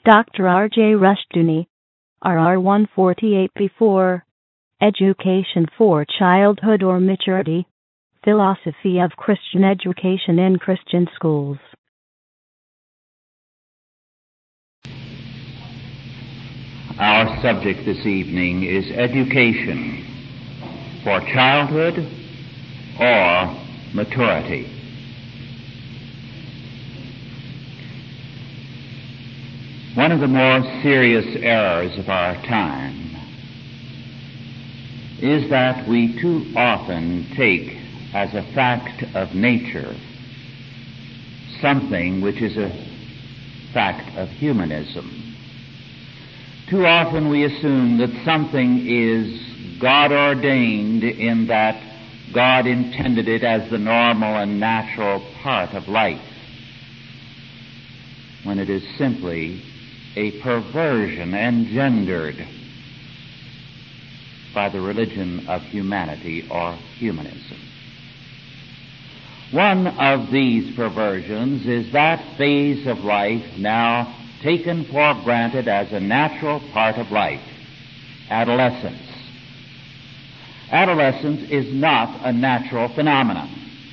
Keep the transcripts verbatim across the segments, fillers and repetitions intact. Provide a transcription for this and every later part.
Doctor R J Rushdoony, R R one forty-eight B four, Education for Childhood or Maturity, Philosophy of Christian Education in Christian Schools. Our subject this evening is education for childhood or maturity. One of the more serious errors of our time is that we too often take as a fact of nature something which is a fact of humanism. Too often we assume that something is God-ordained in that God intended it as the normal and natural part of life, when it is simply a perversion engendered by the religion of humanity or humanism. One of these perversions is that phase of life now taken for granted as a natural part of life, adolescence. Adolescence is not a natural phenomenon.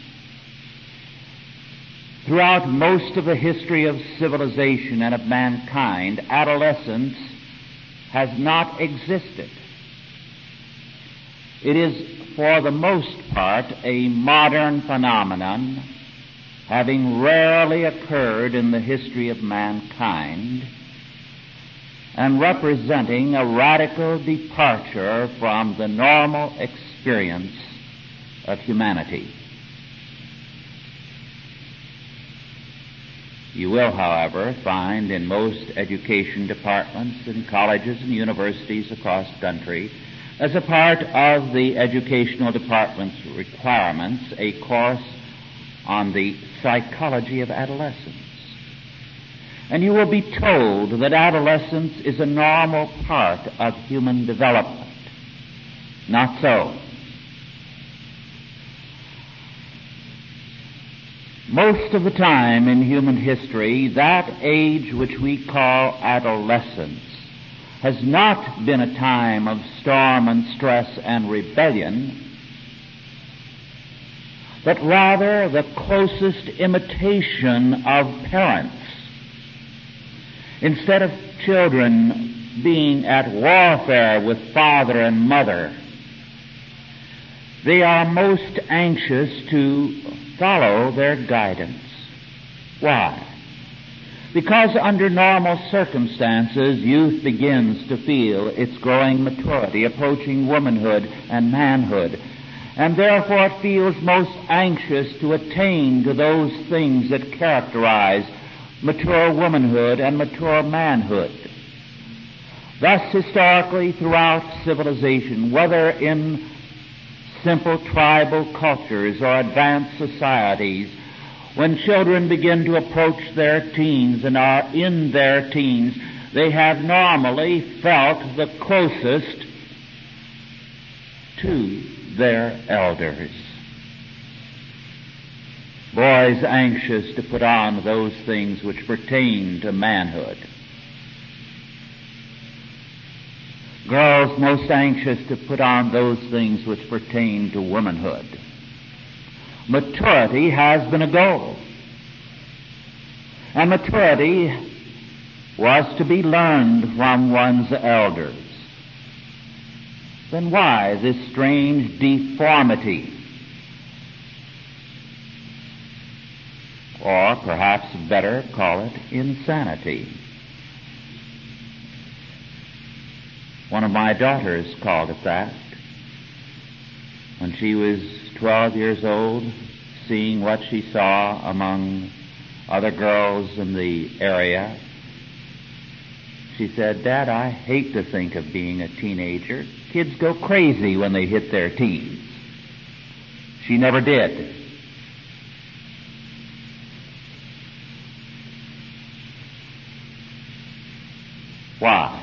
Throughout most of the history of civilization and of mankind, adolescence has not existed. It is, for the most part, a modern phenomenon, having rarely occurred in the history of mankind, and representing a radical departure from the normal experience of humanity. You will, however, find in most education departments in colleges and universities across the country, as a part of the educational department's requirements, a course on the psychology of adolescence. And you will be told that adolescence is a normal part of human development. Not so. Most of the time in human history, that age which we call adolescence has not been a time of storm and stress and rebellion, but rather the closest imitation of parents. Instead of children being at warfare with father and mother, they are most anxious to follow their guidance. Why? Because under normal circumstances, youth begins to feel its growing maturity, approaching womanhood and manhood, and therefore it feels most anxious to attain to those things that characterize mature womanhood and mature manhood. Thus, historically, throughout civilization, whether in simple tribal cultures or advanced societies, when children begin to approach their teens and are in their teens, they have normally felt the closest to their elders. Boys anxious to put on those things which pertain to manhood. Girls most anxious to put on those things which pertain to womanhood. Maturity has been a goal. And maturity was to be learned from one's elders. Then why this strange deformity? Or perhaps better call it insanity. One of my daughters called it that. When she was twelve years old, seeing what she saw among other girls in the area, she said, "Dad, I hate to think of being a teenager. Kids go crazy when they hit their teens." She never did. Why?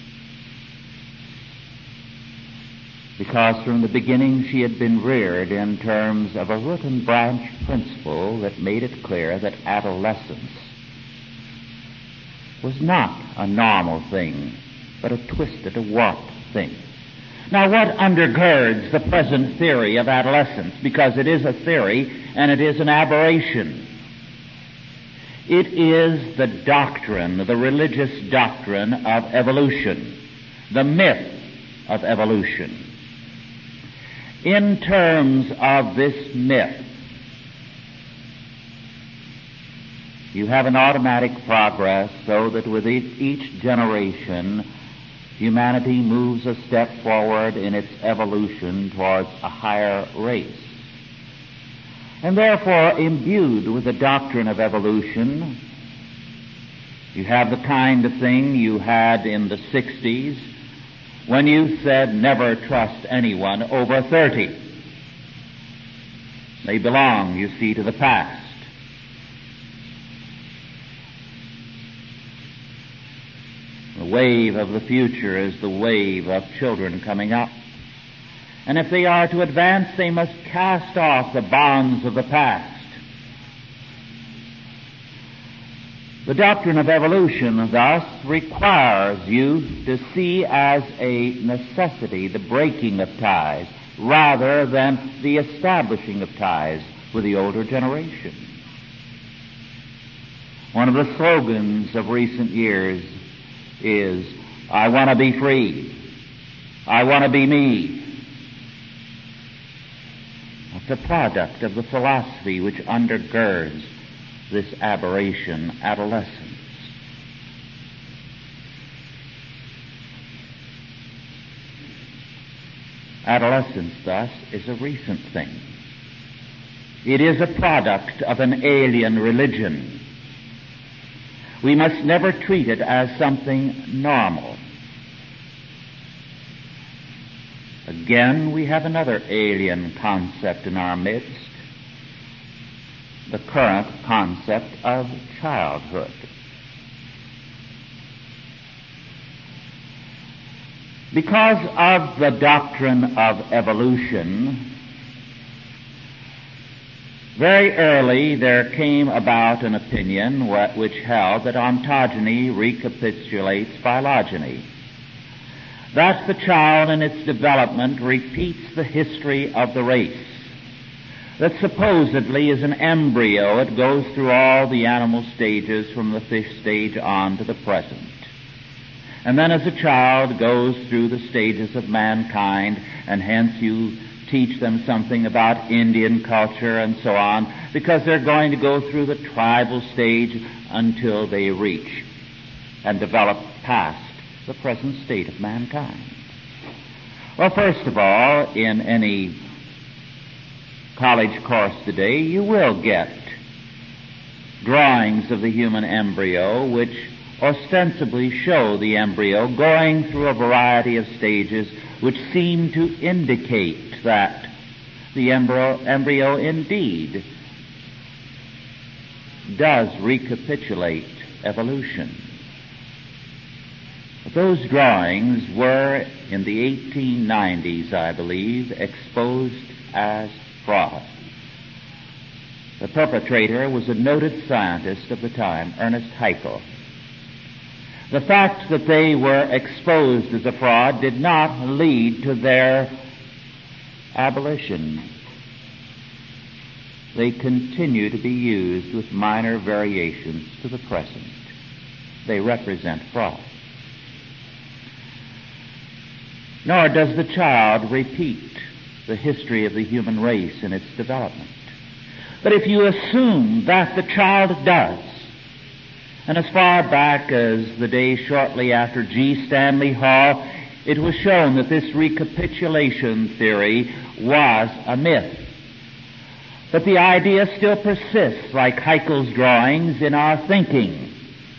Because from the beginning she had been reared in terms of a root and branch principle that made it clear that adolescence was not a normal thing, but a twisted, a warped thing. Now, what undergirds the present theory of adolescence? Because it is a theory and it is an aberration. It is the doctrine, the religious doctrine of evolution, the myth of evolution. In terms of this myth, you have an automatic progress so that with each generation, humanity moves a step forward in its evolution towards a higher race. And therefore, imbued with the doctrine of evolution, you have the kind of thing you had in the sixties when you said never trust anyone over thirty. They belong, you see, to the past. The wave of the future is the wave of children coming up. And if they are to advance, they must cast off the bonds of the past. The doctrine of evolution, thus, requires you to see as a necessity the breaking of ties rather than the establishing of ties with the older generation. One of the slogans of recent years is, I want to be free. I want to be me. It's a product of the philosophy which undergirds this aberration, adolescence. Adolescence, thus, is a recent thing. It is a product of an alien religion. We must never treat it as something normal. Again, we have another alien concept in our midst, the current concept of childhood. Because of the doctrine of evolution, very early there came about an opinion which held that ontogeny recapitulates phylogeny. That the child in its development repeats the history of the race. That supposedly is an embryo, it goes through all the animal stages from the fish stage on to the present. And then as a child goes through the stages of mankind, and hence you teach them something about Indian culture and so on, because they're going to go through the tribal stage until they reach and develop past the present state of mankind. Well, first of all, in any college course today, you will get drawings of the human embryo which ostensibly show the embryo going through a variety of stages which seem to indicate that the embryo, embryo indeed does recapitulate evolution. Those drawings were, in the eighteen nineties, I believe, exposed as fraud. The perpetrator was a noted scientist of the time, Ernest Haeckel. The fact that they were exposed as a fraud did not lead to their abolition. They continue to be used with minor variations to the present. They represent fraud. Nor does the child repeat the history of the human race in its development. But if you assume that the child does, and as far back as the day shortly after G. Stanley Hall, it was shown that this recapitulation theory was a myth. But the idea still persists, like Haeckel's drawings, in our thinking.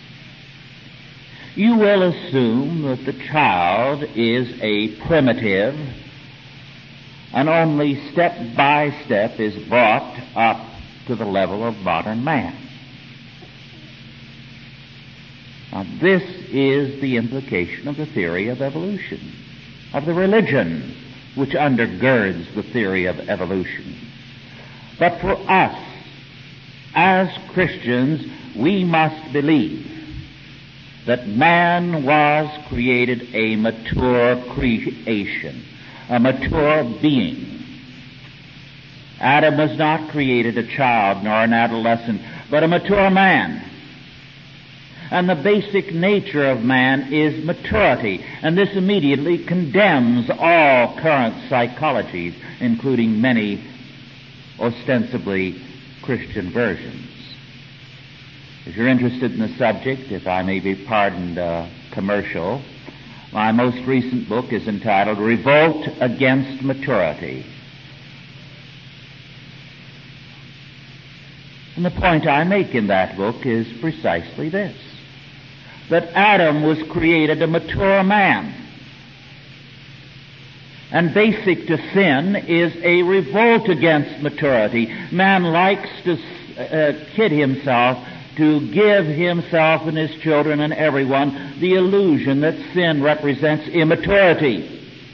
You will assume that the child is a primitive, and only step by step is brought up to the level of modern man. Now, this is the implication of the theory of evolution, of the religion which undergirds the theory of evolution. But for us, as Christians, we must believe that man was created a mature creation, a mature being. Adam was not created a child nor an adolescent, but a mature man. And the basic nature of man is maturity, and this immediately condemns all current psychologies, including many ostensibly Christian versions. If you're interested in the subject, if I may be pardoned a commercial, my most recent book is entitled Revolt Against Maturity. And the point I make in that book is precisely this, that Adam was created a mature man. And basic to sin is a revolt against maturity. Man likes to uh, kid himself, to give himself and his children and everyone the illusion that sin represents immaturity.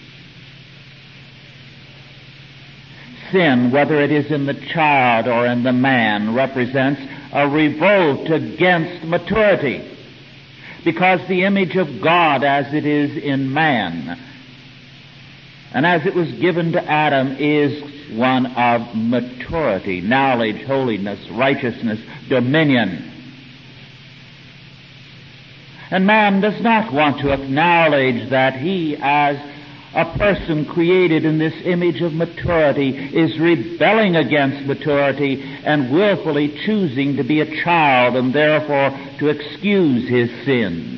Sin, whether it is in the child or in the man, represents a revolt against maturity, because the image of God as it is in man and as it was given to Adam is one of maturity, knowledge, holiness, righteousness, dominion. And man does not want to acknowledge that he, as a person created in this image of maturity, is rebelling against maturity and willfully choosing to be a child and therefore to excuse his sins.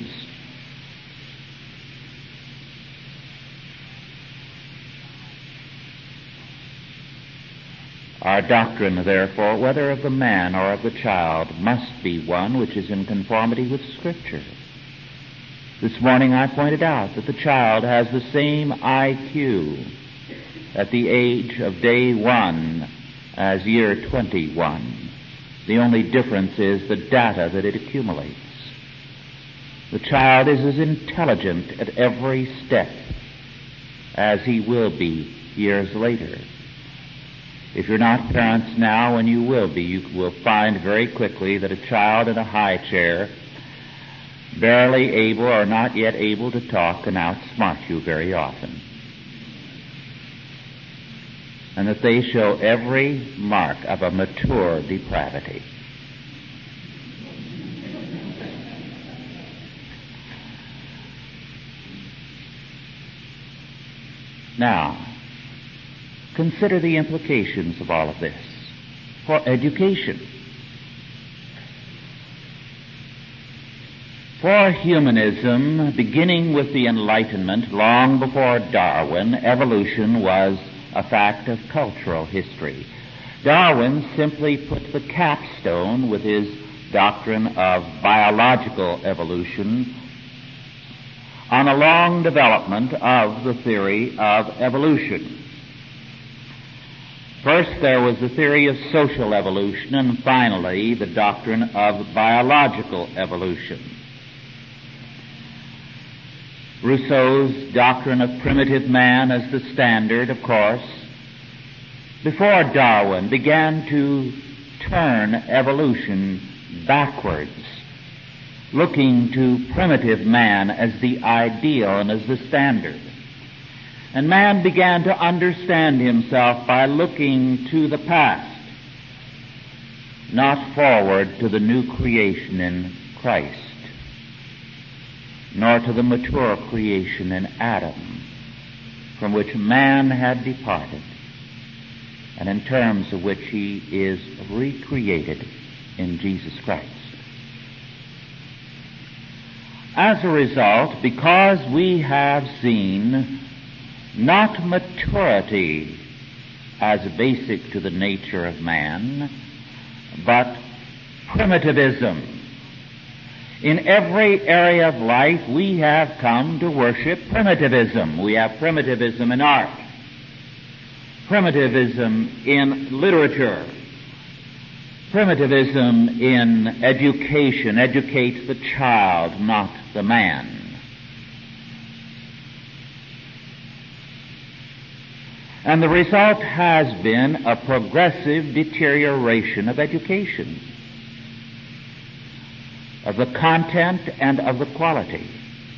Our doctrine, therefore, whether of the man or of the child, must be one which is in conformity with Scripture. This morning I pointed out that the child has the same I Q at the age of day one as year twenty-one. The only difference is the data that it accumulates. The child is as intelligent at every step as he will be years later. If you're not parents now, and you will be, you will find very quickly that a child in a high chair, barely able or not yet able to talk, can outsmart you very often. And that they show every mark of a mature depravity. Now, consider the implications of all of this for education. For humanism, beginning with the Enlightenment, long before Darwin, evolution was a fact of cultural history. Darwin simply put the capstone with his doctrine of biological evolution on a long development of the theory of evolution. First, there was the theory of social evolution, and finally, the doctrine of biological evolution. Rousseau's doctrine of primitive man as the standard, of course, before Darwin, began to turn evolution backwards, looking to primitive man as the ideal and as the standard. And man began to understand himself by looking to the past, not forward to the new creation in Christ, nor to the mature creation in Adam, from which man had departed, and in terms of which he is recreated in Jesus Christ. As a result, because we have seen not maturity as basic to the nature of man, but primitivism. In every area of life, we have come to worship primitivism. We have primitivism in art, primitivism in literature, primitivism in education. Educate the child, not the man. And the result has been a progressive deterioration of education. of the content and of the quality.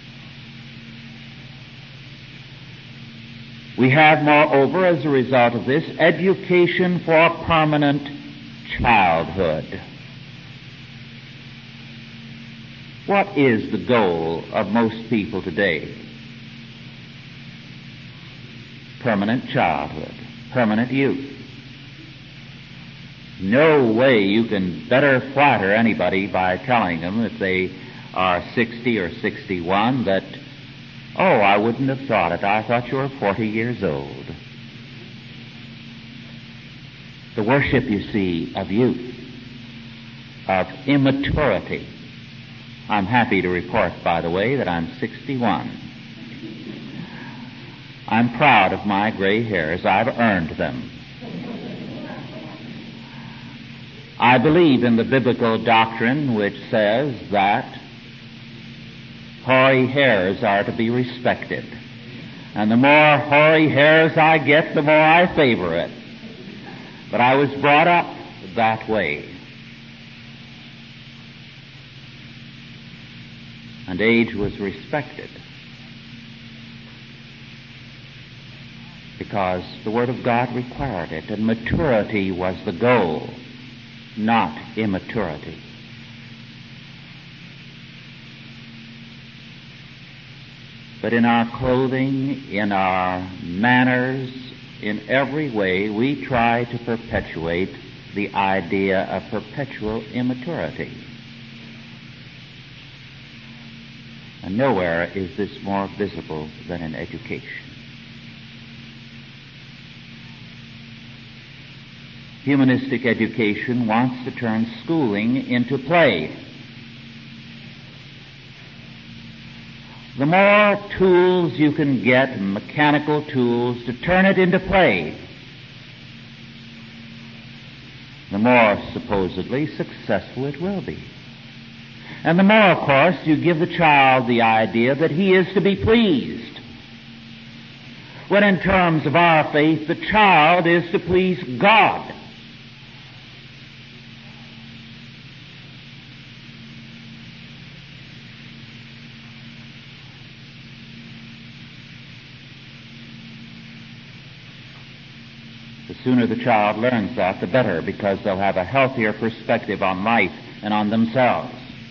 We have, moreover, as a result of this, education for permanent childhood. What is the goal of most people today? Permanent childhood, permanent youth. No way you can better flatter anybody by telling them if they are sixty or sixty-one that, oh, I wouldn't have thought it. I thought you were forty years old. The worship, you see, of youth, of immaturity. I'm happy to report, by the way, that I'm sixty-one. I'm proud of my gray hairs. I've earned them. I believe in the biblical doctrine which says that hoary hairs are to be respected. And the more hoary hairs I get, the more I favor it. But I was brought up that way. And age was respected because the Word of God required it, and maturity was the goal, not immaturity. But in our clothing, in our manners, in every way, we try to perpetuate the idea of perpetual immaturity. And nowhere is this more visible than in education. Humanistic education wants to turn schooling into play. The more tools you can get, mechanical tools, to turn it into play, the more supposedly successful it will be. And the more, of course, you give the child the idea that he is to be pleased. When in terms of our faith, the child is to please God. The sooner the child learns that, the better, because they'll have a healthier perspective on life and on themselves.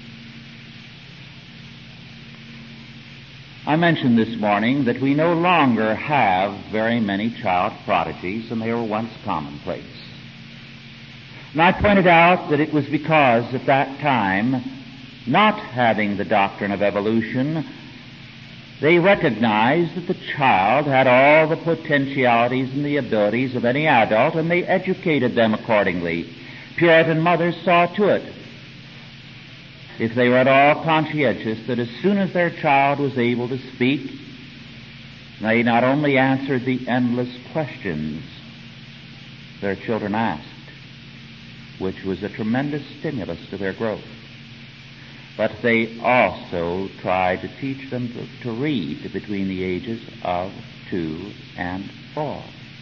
I mentioned this morning that we no longer have very many child prodigies, and they were once commonplace. And I pointed out that it was because at that time, not having the doctrine of evolution, they recognized that the child had all the potentialities and the abilities of any adult, and they educated them accordingly. Puritan mothers saw to it, if they were at all conscientious, that as soon as their child was able to speak, they not only answered the endless questions their children asked, which was a tremendous stimulus to their growth, but they also tried to teach them to, to read between the ages of two and four.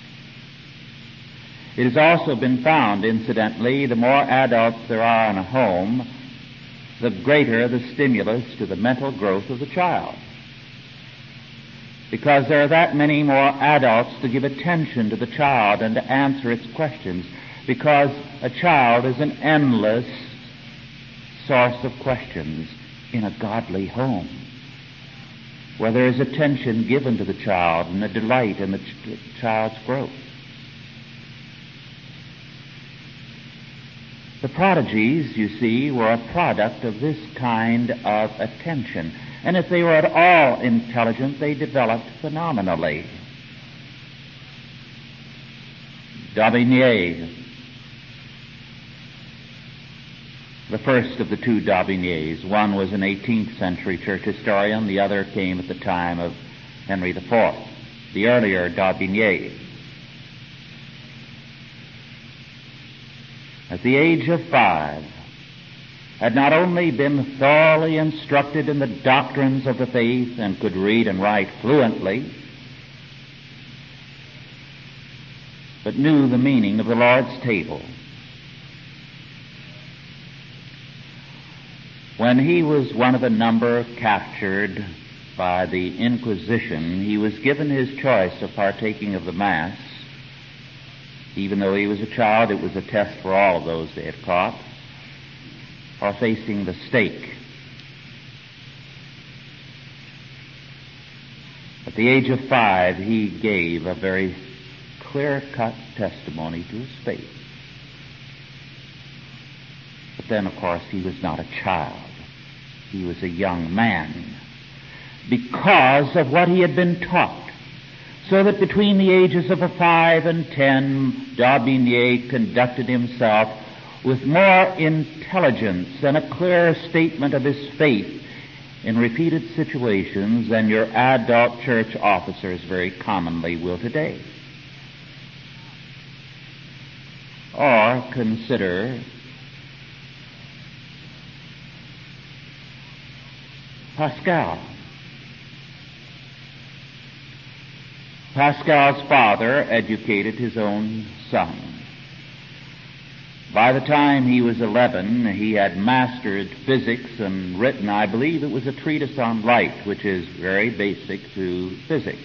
It has also been found, incidentally, the more adults there are in a home, the greater the stimulus to the mental growth of the child. Because there are that many more adults to give attention to the child and to answer its questions. Because a child is an endless source of questions in a godly home, where there is attention given to the child and a delight in the ch- child's growth. The prodigies, you see, were a product of this kind of attention. And if they were at all intelligent, they developed phenomenally. D'Aubigné, the first of the two d'Aubignés, one was an eighteenth century church historian, the other came at the time of Henry the Fourth, the earlier d'Aubigné. At the age of five, had not only been thoroughly instructed in the doctrines of the faith and could read and write fluently, but knew the meaning of the Lord's table. When he was one of a number captured by the Inquisition, he was given his choice of partaking of the Mass. Even though he was a child, it was a test for all of those they had caught, or facing the stake. At the age of five, he gave a very clear-cut testimony to his faith. But then, of course, he was not a child. He was a young man because of what he had been taught. So that between the ages of five and ten, D'Aubigné conducted himself with more intelligence and a clearer statement of his faith in repeated situations than your adult church officers very commonly will today. Or consider Pascal. Pascal's father educated his own son. By the time he was eleven, he had mastered physics and written, I believe it was a treatise on light, which is very basic to physics.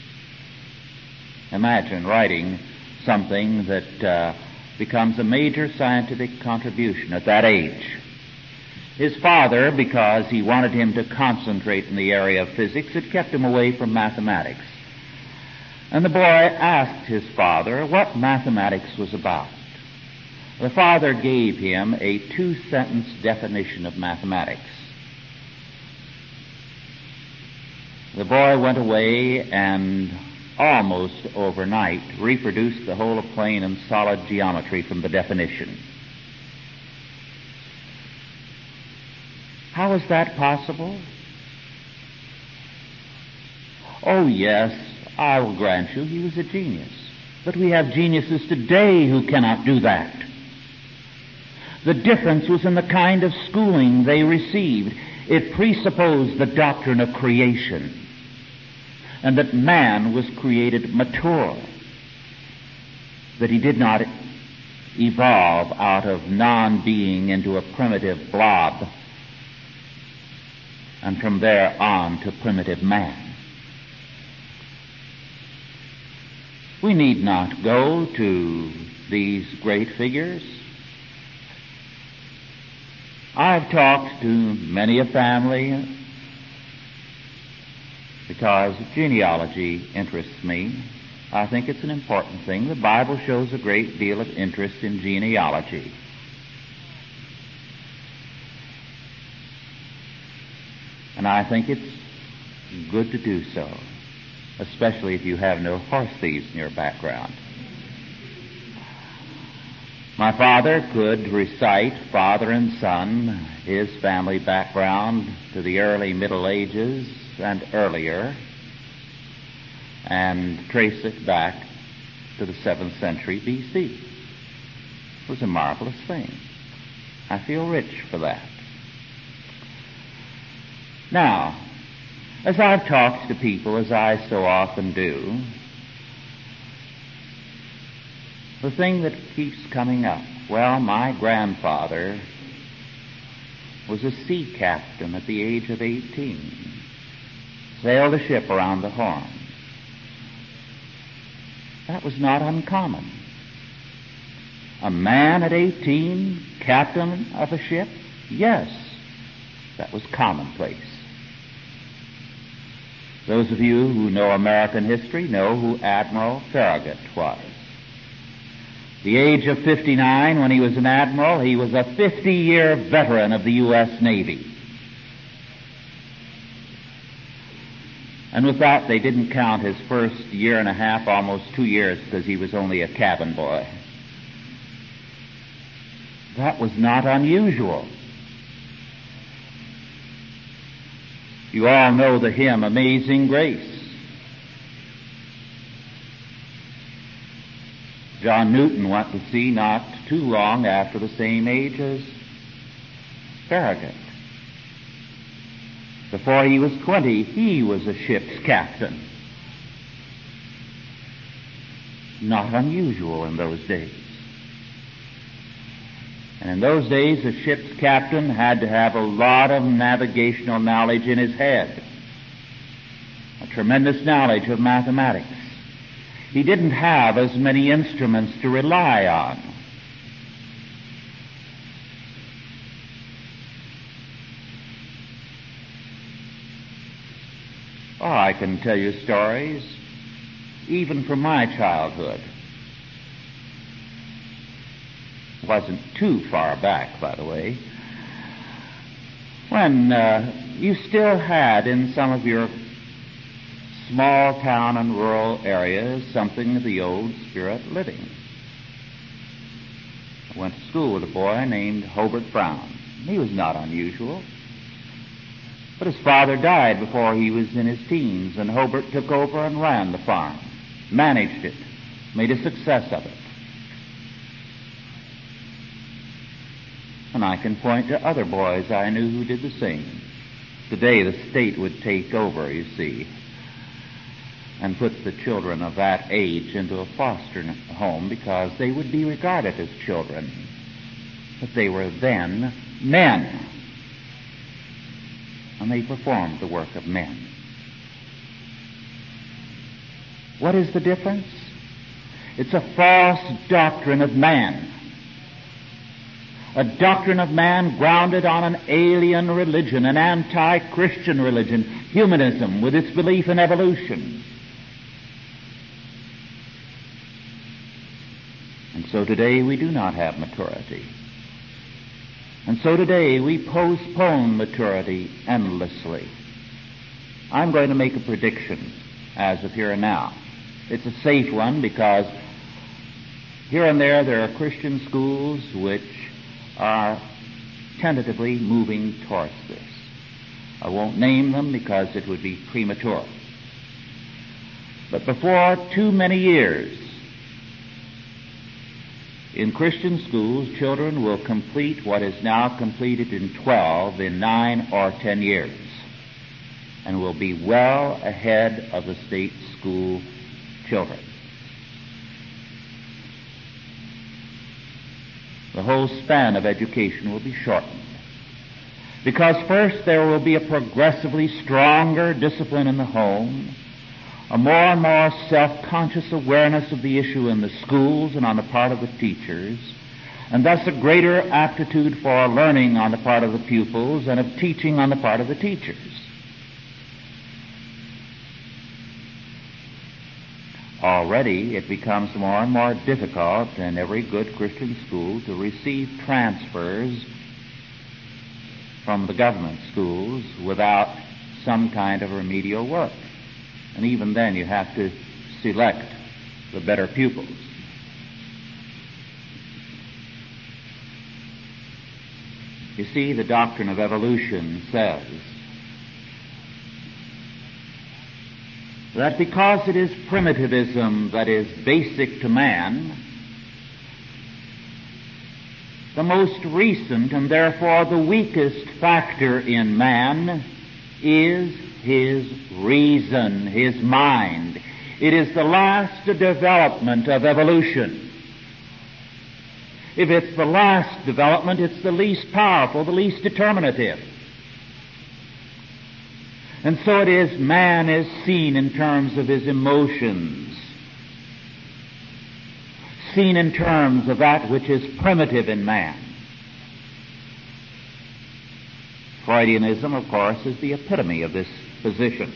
Imagine writing something that uh, becomes a major scientific contribution at that age. His father, because he wanted him to concentrate in the area of physics, had kept him away from mathematics. And the boy asked his father what mathematics was about. The father gave him a two-sentence definition of mathematics. The boy went away and almost overnight reproduced the whole of plane and solid geometry from the definition. How is that possible? Oh, yes, I will grant you he was a genius. But we have geniuses today who cannot do that. The difference was in the kind of schooling they received. It presupposed the doctrine of creation, and that man was created mature, that he did not evolve out of non-being into a primitive blob, and from there on to primitive man. We need not go to these great figures. I've talked to many a family because genealogy interests me. I think it's an important thing. The Bible shows a great deal of interest in genealogy. And I think it's good to do so, especially if you have no horse thieves in your background. My father could recite, father and son, his family background to the early Middle Ages and earlier, and trace it back to the seventh century B C. It was a marvelous thing. I feel rich for that. Now, as I've talked to people, as I so often do, the thing that keeps coming up, well, my grandfather was a sea captain at the age of eighteen, sailed a ship around the Horn. That was not uncommon. A man at eighteen, captain of a ship? Yes, that was commonplace. Those of you who know American history know who Admiral Farragut was. The age of fifty-nine, when he was an admiral, he was a fifty-year veteran of the U S Navy. And with that, they didn't count his first year and a half, almost two years, because he was only a cabin boy. That was not unusual. You all know the hymn, Amazing Grace. John Newton went to sea not too long after the same age as Farragut. Before he was twenty, he was a ship's captain. Not unusual in those days. And in those days, a ship's captain had to have a lot of navigational knowledge in his head, a tremendous knowledge of mathematics. He didn't have as many instruments to rely on. Oh, I can tell you stories, even from my childhood. It wasn't too far back, by the way, when uh, you still had in some of your small town and rural areas something of the old spirit living. I went to school with a boy named Hobart Brown. He was not unusual. But his father died before he was in his teens, and Hobart took over and ran the farm, managed it, made a success of it. And I can point to other boys I knew who did the same. Today the state would take over, you see, and put the children of that age into a foster home because they would be regarded as children. But they were then men. And they performed the work of men. What is the difference? It's a false doctrine of man. A doctrine of man grounded on an alien religion, an anti-Christian religion, humanism with its belief in evolution. And so today we do not have maturity. And so today we postpone maturity endlessly. I'm going to make a prediction as of here and now. It's a safe one because here and there there are Christian schools which are tentatively moving towards this. I won't name them because it would be premature. But before too many years, in Christian schools, children will complete what is now completed in twelve in nine or ten years, and will be well ahead of the state school children. The whole span of education will be shortened, because first there will be a progressively stronger discipline in the home, a more and more self-conscious awareness of the issue in the schools and on the part of the teachers, and thus a greater aptitude for learning on the part of the pupils and of teaching on the part of the teachers. Already it becomes more and more difficult in every good Christian school to receive transfers from the government schools without some kind of remedial work. And even then you have to select the better pupils. You see, the doctrine of evolution says that because it is primitivism that is basic to man, the most recent and therefore the weakest factor in man is his reason, his mind. It is the last development of evolution. If it's the last development, it's the least powerful, the least determinative. And so it is, man is seen in terms of his emotions, seen in terms of that which is primitive in man. Freudianism, of course, is the epitome of this position.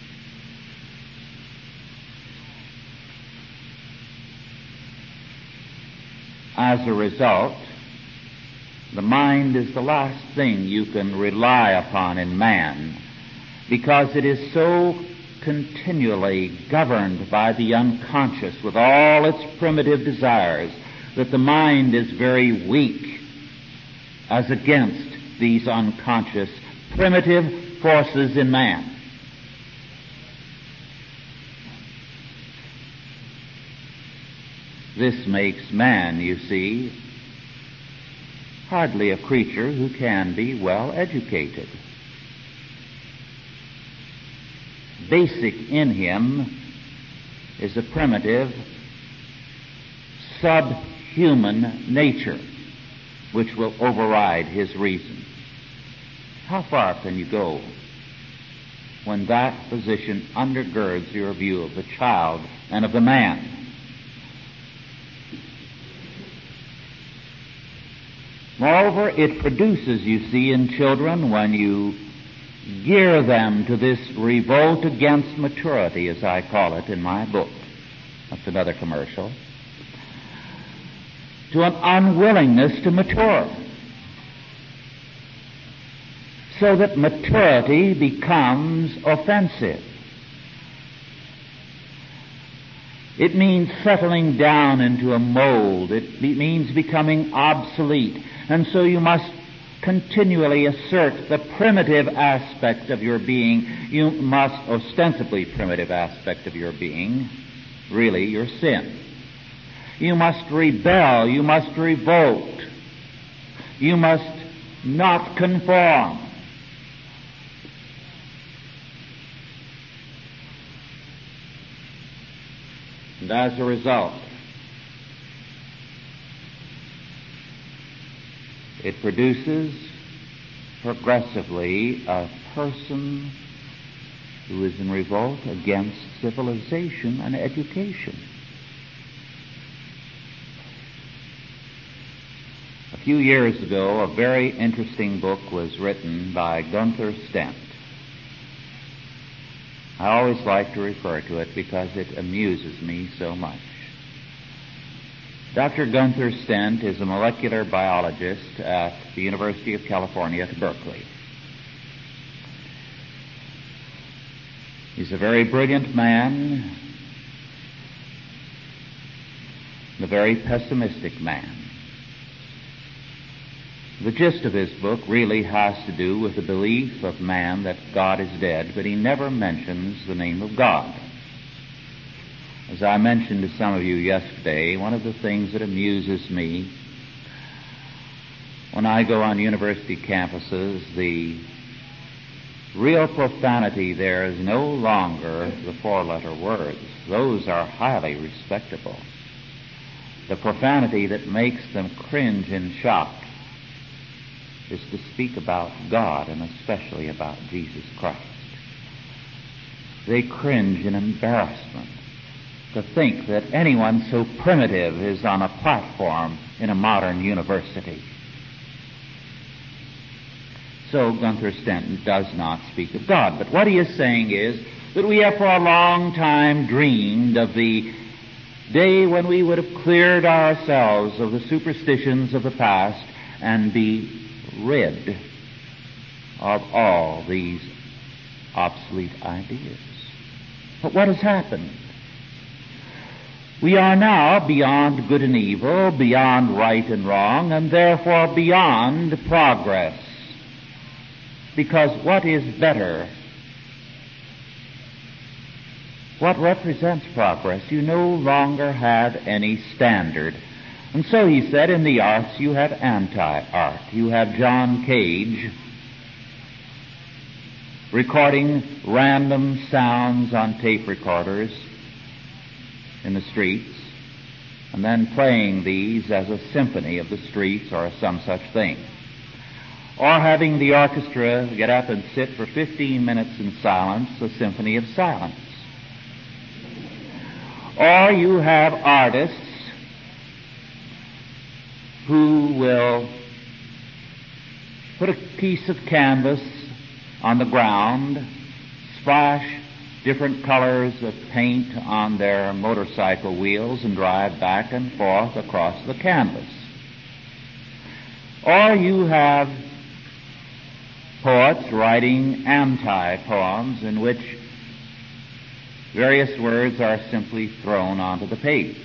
As a result, the mind is the last thing you can rely upon in man, because it is so continually governed by the unconscious with all its primitive desires that the mind is very weak as against these unconscious primitive forces in man. This makes man, you see, hardly a creature who can be well educated. Basic in him is a primitive, subhuman nature. which will override his reason. How far can you go when that position undergirds your view of the child and of the man? Moreover, it produces, you see, in children, when you gear them to this revolt against maturity, as I call it in my book. That's another commercial. To an unwillingness to mature. So that maturity becomes offensive. It means settling down into a mold. It be- means becoming obsolete. And so you must continually assert the primitive aspect of your being. You must, ostensibly primitive aspect of your being, really your sin. You must rebel. You must revolt. You must not conform. And as a result, it produces progressively a person who is in revolt against civilization and education. A few years ago, a very interesting book was written by Gunther Stent. I always like to refer to it because it amuses me so much. Doctor Gunther Stent is a molecular biologist at the University of California at Berkeley. He's a very brilliant man, and a very pessimistic man. The gist of his book really has to do with the belief of man that God is dead, but he never mentions the name of God. As I mentioned to some of you yesterday, one of the things that amuses me when I go on university campuses, the real profanity there is no longer the four-letter words. Those are highly respectable. The profanity that makes them cringe in shock is to speak about God, and especially about Jesus Christ. They cringe in embarrassment to think that anyone so primitive is on a platform in a modern university. So Gunther Stent does not speak of God. But what he is saying is that we have for a long time dreamed of the day when we would have cleared ourselves of the superstitions of the past and be rid of all these obsolete ideas. But what has happened? We are now beyond good and evil, beyond right and wrong, and therefore beyond progress. Because what is better? What represents progress? You no longer have any standard. And so he said, in the arts you have anti-art. You have John Cage recording random sounds on tape recorders in the streets, and then playing these as a symphony of the streets or some such thing. Or having the orchestra get up and sit for fifteen minutes in silence, a symphony of silence. Or you have artists who will put a piece of canvas on the ground, splash different colors of paint on their motorcycle wheels, and drive back and forth across the canvas. Or you have poets writing anti-poems in which various words are simply thrown onto the page.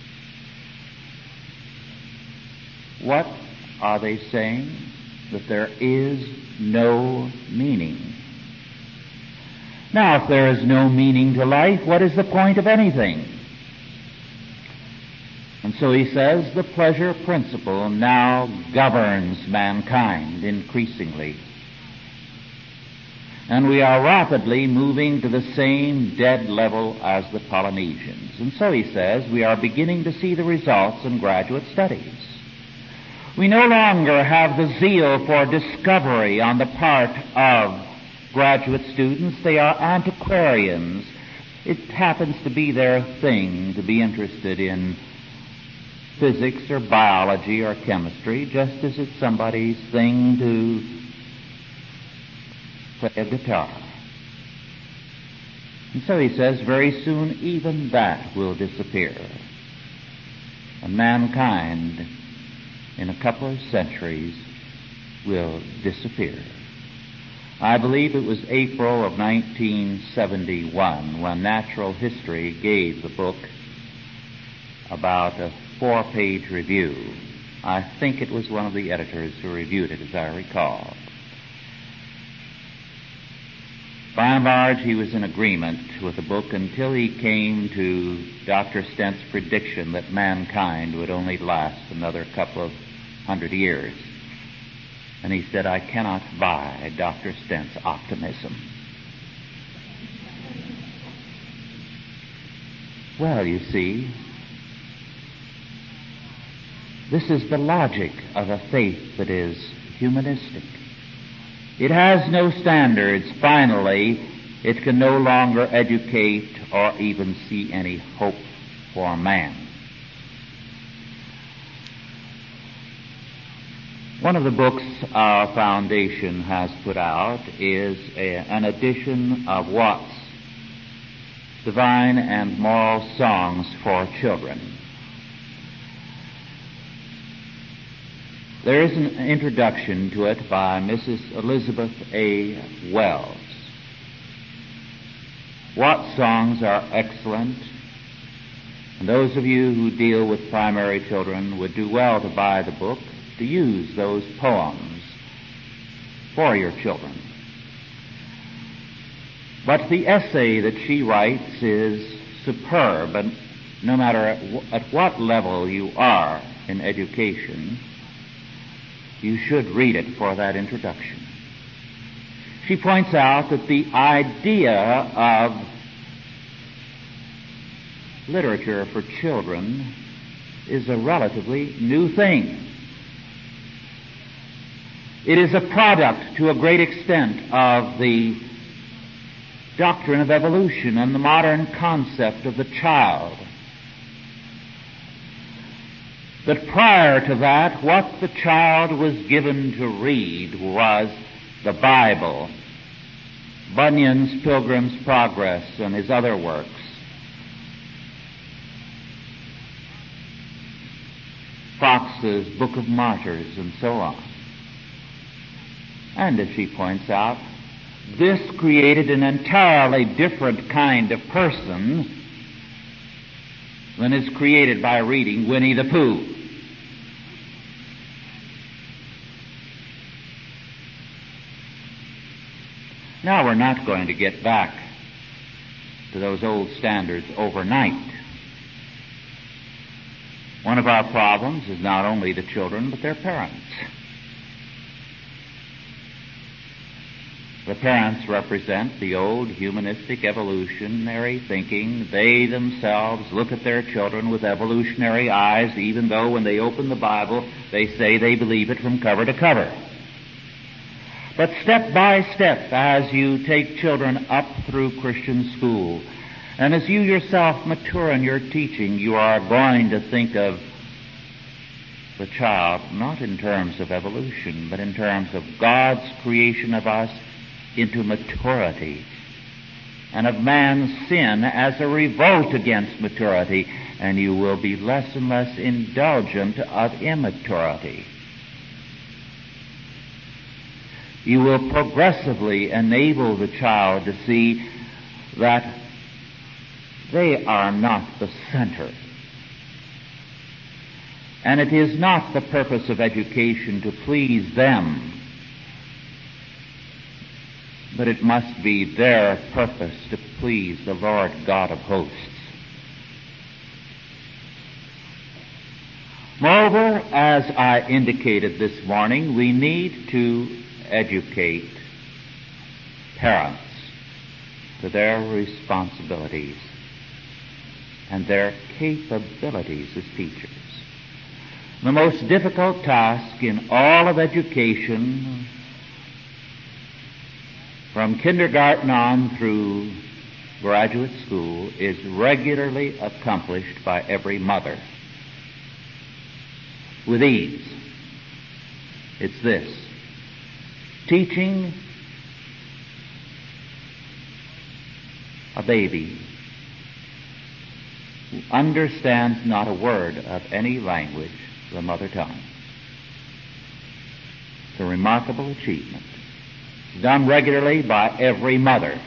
What are they saying? That there is no meaning. Now, if there is no meaning to life, what is the point of anything? And so he says the pleasure principle now governs mankind increasingly. And we are rapidly moving to the same dead level as the Polynesians. And so he says we are beginning to see the results in graduate studies. We no longer have the zeal for discovery on the part of graduate students. They are antiquarians. It happens to be their thing to be interested in physics or biology or chemistry, just as it's somebody's thing to play a guitar. And so he says, very soon even that will disappear. And mankind, in a couple of centuries, will disappear. I believe it was April of nineteen seventy-one when Natural History gave the book about a four-page review. I think it was one of the editors who reviewed it, as I recall. By and large, he was in agreement with the book until he came to Doctor Stent's prediction that mankind would only last another couple of hundred years. And he said, I cannot buy Doctor Stent's optimism. Well, you see, this is the logic of a faith that is humanistic. It has no standards. Finally, it can no longer educate or even see any hope for man. One of the books our foundation has put out is a, an edition of Watts' Divine and Moral Songs for Children. There is an introduction to it by Missus Elizabeth A. Wells. Watts' songs are excellent, and those of you who deal with primary children would do well to buy the book, to use those poems for your children. But the essay that she writes is superb, and no matter at, w- at what level you are in education, you should read it for that introduction. She points out that the idea of literature for children is a relatively new thing. It is a product, to a great extent, of the doctrine of evolution and the modern concept of the child. But prior to that, what the child was given to read was the Bible, Bunyan's Pilgrim's Progress and his other works. Fox's Book of Martyrs and so on. And as she points out, this created an entirely different kind of person than is created by reading Winnie the Pooh. Now, we're not going to get back to those old standards overnight. One of our problems is not only the children, but their parents. The parents represent the old humanistic evolutionary thinking. They themselves look at their children with evolutionary eyes, even though when they open the Bible, they say they believe it from cover to cover. But step by step, as you take children up through Christian school, and as you yourself mature in your teaching, you are going to think of the child not in terms of evolution, but in terms of God's creation of us into maturity, and of man's sin as a revolt against maturity, and you will be less and less indulgent of immaturity. You will progressively enable the child to see that they are not the center. And it is not the purpose of education to please them, but it must be their purpose to please the Lord God of hosts. Moreover, as I indicated this morning, we need to educate parents to their responsibilities and their capabilities as teachers. The most difficult task in all of education, from kindergarten on through graduate school, is regularly accomplished by every mother with ease. It's this: teaching a baby who understands not a word of any language the mother tongue. It's a remarkable achievement, done regularly by every mother.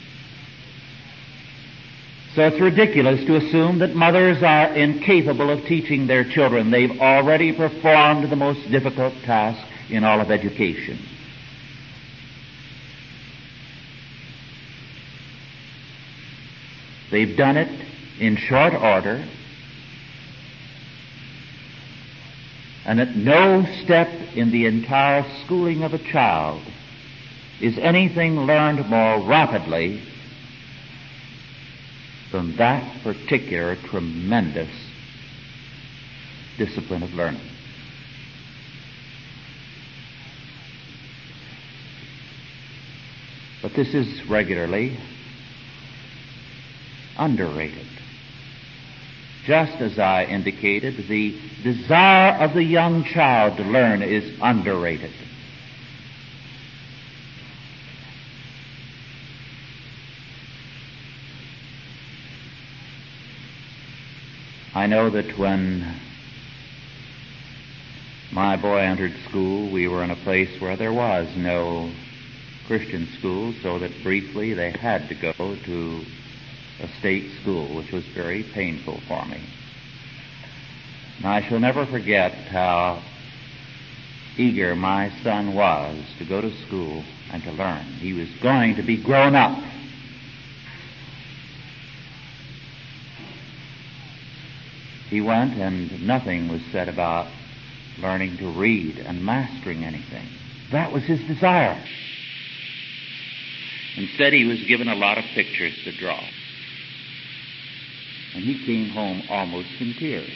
So it's ridiculous to assume that mothers are incapable of teaching their children. They've already performed the most difficult task in all of education. They've done it in short order, and at no step in the entire schooling of a child is anything learned more rapidly than that particular tremendous discipline of learning. But this is regularly underrated. Just as I indicated, the desire of the young child to learn is underrated. I know that when my boy entered school, we were in a place where there was no Christian school, so that briefly they had to go to a state school, which was very painful for me. And I shall never forget how eager my son was to go to school and to learn. He was going to be grown up. He went, and nothing was said about learning to read and mastering anything. That was his desire. Instead, he was given a lot of pictures to draw. And he came home almost in tears.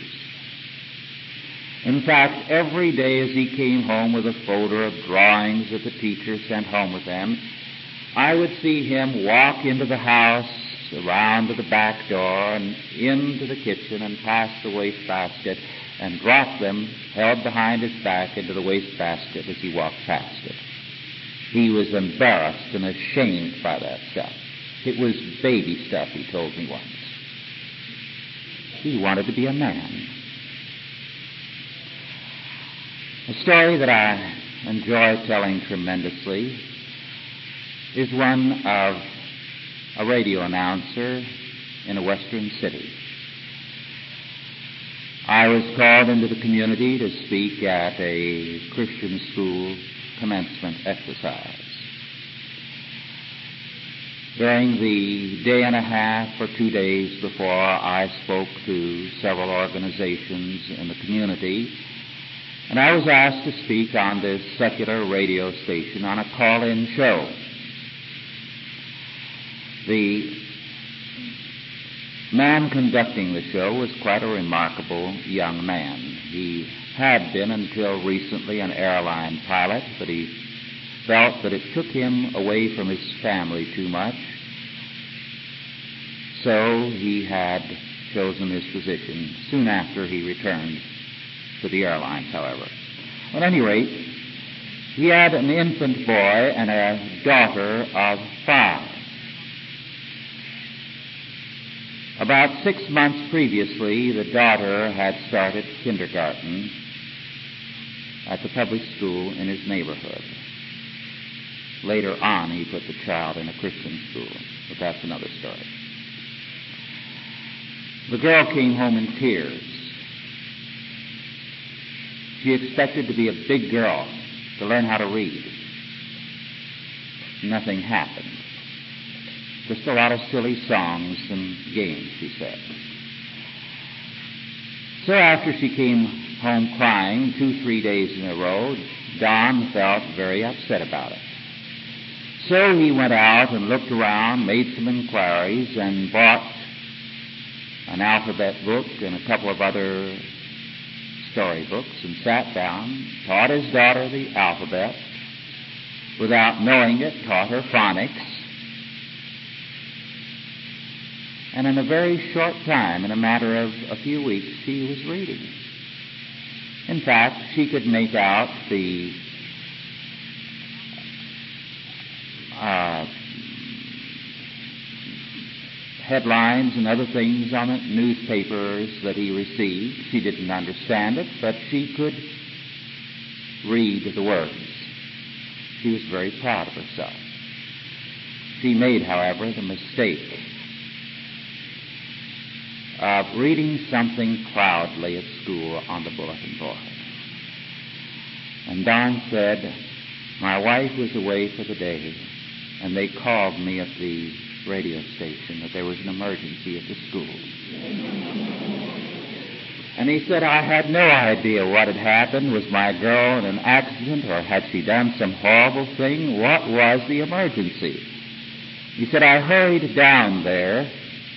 In fact, every day as he came home with a folder of drawings that the teacher sent home with them, I would see him walk into the house, around to the back door, and into the kitchen, and pass the wastebasket, and drop them, held behind his back, into the wastebasket as he walked past it. He was embarrassed and ashamed by that stuff. It was baby stuff, he told me once. He wanted to be a man. A story that I enjoy telling tremendously is one of a radio announcer in a western city. I was called into the community to speak at a Christian school commencement exercise. During the day and a half or two days before, I spoke to several organizations in the community, and I was asked to speak on this secular radio station on a call-in show. The man conducting the show was quite a remarkable young man. He had been until recently an airline pilot, but he felt that it took him away from his family too much, so he had chosen this position soon after he returned to the airlines, however. At any rate, he had an infant boy and a daughter of five. About six months previously, the daughter had started kindergarten at the public school in his neighborhood. Later on, he put the child in a Christian school, but that's another story. The girl came home in tears. She expected to be a big girl, to learn how to read. Nothing happened. Just a lot of silly songs and games, she said. So after she came home crying two, three days in a row, Don felt very upset about it. So he went out and looked around, made some inquiries, and bought an alphabet book and a couple of other storybooks and sat down, taught his daughter the alphabet. Without knowing it, taught her phonics. And in a very short time, in a matter of a few weeks, she was reading. In fact, she could make out the uh, headlines and other things on the newspapers that he received. She didn't understand it, but she could read the words. She was very proud of herself. She made, however, the mistake of reading something proudly at school on the bulletin board. And Don said, my wife was away for the day, and they called me at the radio station that there was an emergency at the school. And he said, I had no idea what had happened. Was my girl in an accident, or had she done some horrible thing? What was the emergency? He said, I hurried down there,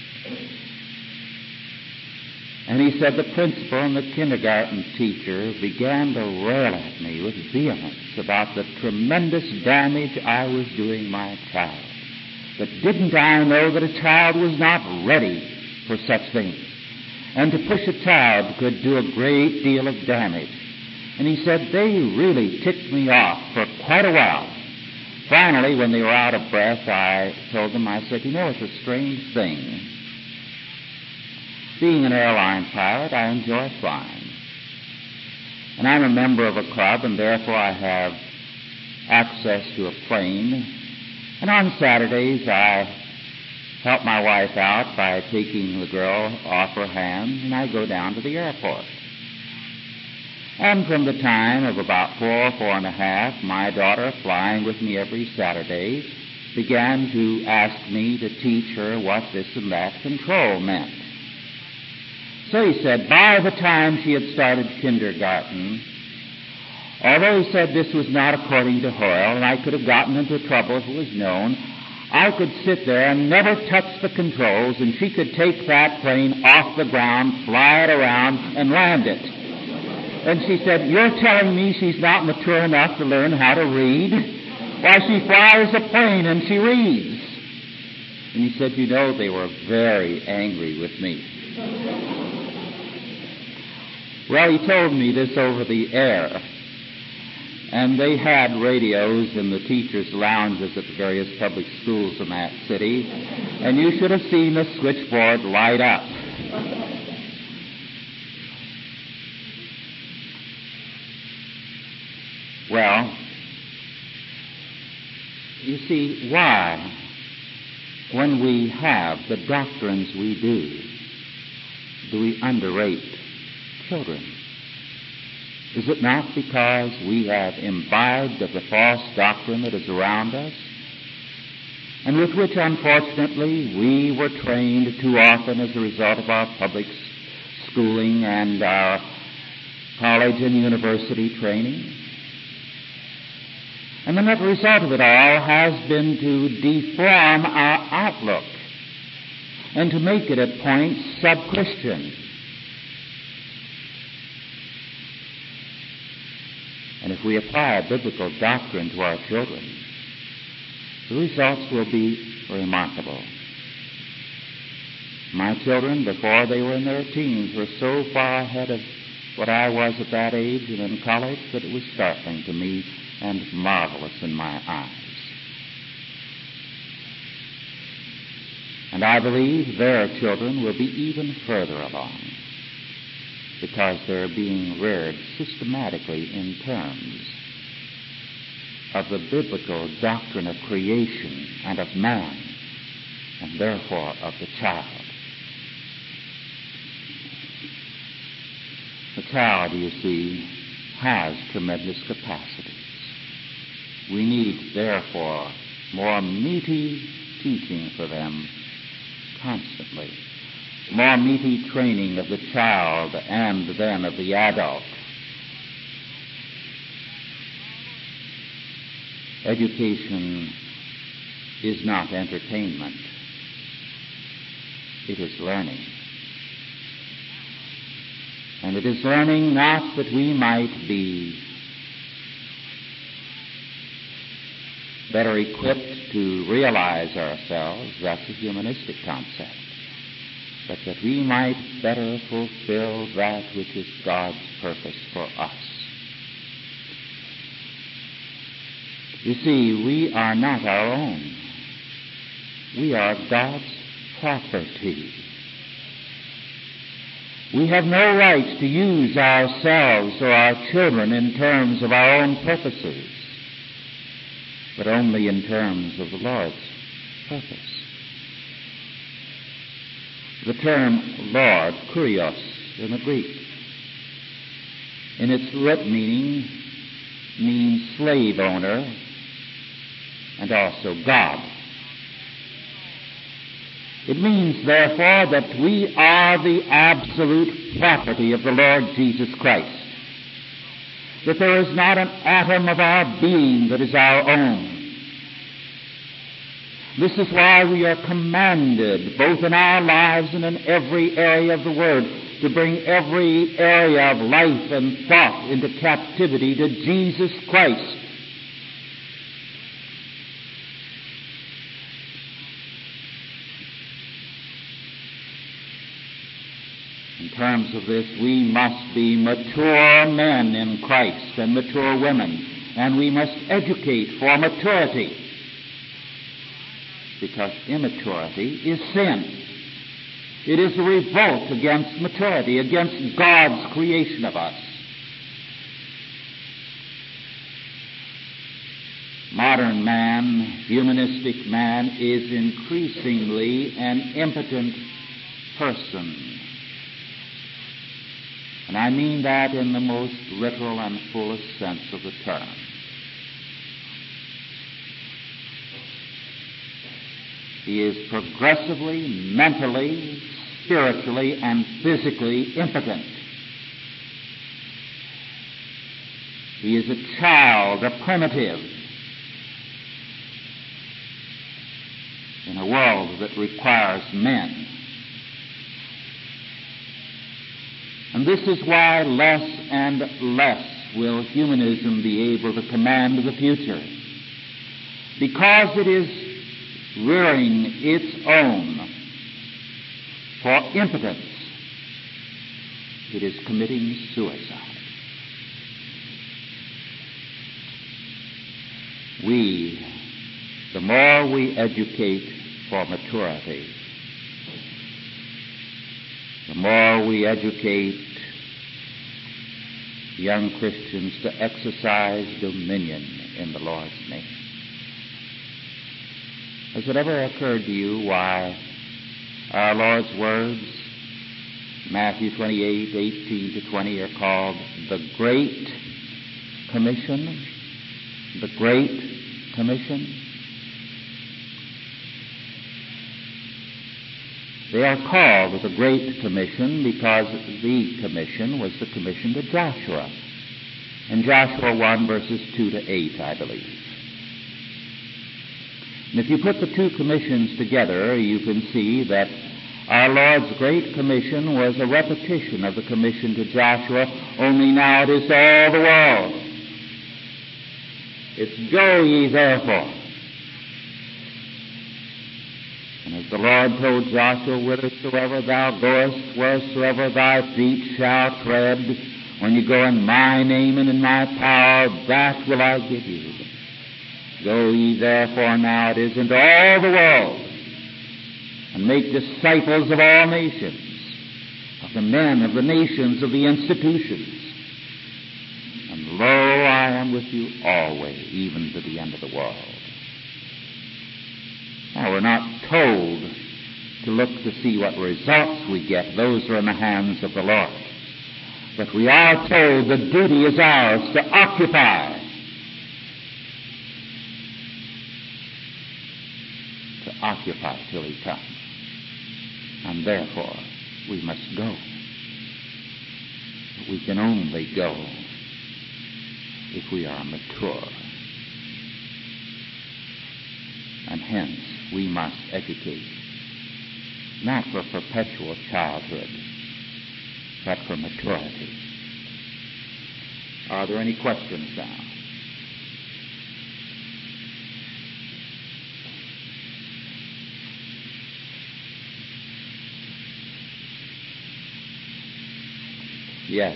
and he said the principal and the kindergarten teacher began to rail at me with vehemence about the tremendous damage I was doing my child. But didn't I know that a child was not ready for such things? And to push a child could do a great deal of damage. And he said they really ticked me off for quite a while. Finally, when they were out of breath, I told them, I said, you know, it's a strange thing. Being an airline pilot, I enjoy flying. And I'm a member of a club, and therefore I have access to a plane. And on Saturdays, I help my wife out by taking the girl off her hands, and I go down to the airport. And from the time of about four, four and a half, my daughter, flying with me every Saturday, began to ask me to teach her what this and that control meant. So he said, by the time she had started kindergarten, although he said this was not according to Hoyle, and I could have gotten into trouble if it was known, I could sit there and never touch the controls, and she could take that plane off the ground, fly it around, and land it. And she said, you're telling me she's not mature enough to learn how to read? Why, she flies a plane and she reads. And he said, you know, they were very angry with me. Well, he told me this over the air. And they had radios in the teachers' lounges at the various public schools in that city. And you should have seen the switchboard light up. Well, you see, why, when we have the doctrines we do, do we underrate children? Is it not because we have imbibed of the false doctrine that is around us, and with which, unfortunately, we were trained too often as a result of our public schooling and our college and university training? And the net result of it all has been to deform our outlook and to make it at points sub-Christian. And if we apply a biblical doctrine to our children, the results will be remarkable. My children, before they were in their teens, were so far ahead of what I was at that age and in college that it was startling to me and marvelous in my eyes. And I believe their children will be even further along, because they're being reared systematically in terms of the biblical doctrine of creation and of man, and therefore of the child. The child, you see, has tremendous capacities. We need, therefore, more meaty teaching for them constantly. More meaty training of the child and then of the adult. Education is not entertainment. It is learning. And it is learning not that we might be better equipped to realize ourselves, that's a humanistic concept, but that we might better fulfill that which is God's purpose for us. You see, we are not our own. We are God's property. We have no right to use ourselves or our children in terms of our own purposes, but only in terms of the Lord's purpose. The term Lord, kurios, in the Greek, in its root meaning, means slave owner and also God. It means, therefore, that we are the absolute property of the Lord Jesus Christ, that there is not an atom of our being that is our own. This is why we are commanded, both in our lives and in every area of the Word, to bring every area of life and thought into captivity to Jesus Christ. In terms of this, we must be mature men in Christ and mature women, and we must educate for maturity, because immaturity is sin. It is a revolt against maturity, against God's creation of us. Modern man, humanistic man, is increasingly an impotent person. And I mean that in the most literal and fullest sense of the term. He is progressively, mentally, spiritually, and physically impotent. He is a child, a primitive, in a world that requires men. And this is why less and less will humanism be able to command the future, because it is rearing its own for impotence. It is committing suicide. We, the more we educate for maturity, the more we educate young Christians to exercise dominion in the Lord's name. Has it ever occurred to you why our Lord's words, Matthew twenty-eight, eighteen to twenty, are called the Great Commission? The Great Commission? They are called the Great Commission because the commission was the commission to Joshua. In Joshua one, verses two to eight, I believe. And if you put the two commissions together, you can see that our Lord's Great Commission was a repetition of the commission to Joshua, only now it is to all the world. It's go ye therefore. And as the Lord told Joshua, whithersoever thou goest, wheresoever thy feet shall tread, when you go in my name and in my power, that will I give you. Go ye therefore now it is into all the world, and make disciples of all nations, of the men, of the nations, of the institutions. And lo, I am with you always, even to the end of the world. Now, we're not told to look to see what results we get. Those are in the hands of the Lord. But we are told the duty is ours to occupy, to occupy till He comes. And therefore, we must go. We can only go if we are mature. And hence, we must educate, not for perpetual childhood, but for maturity. Are there any questions now? Yes.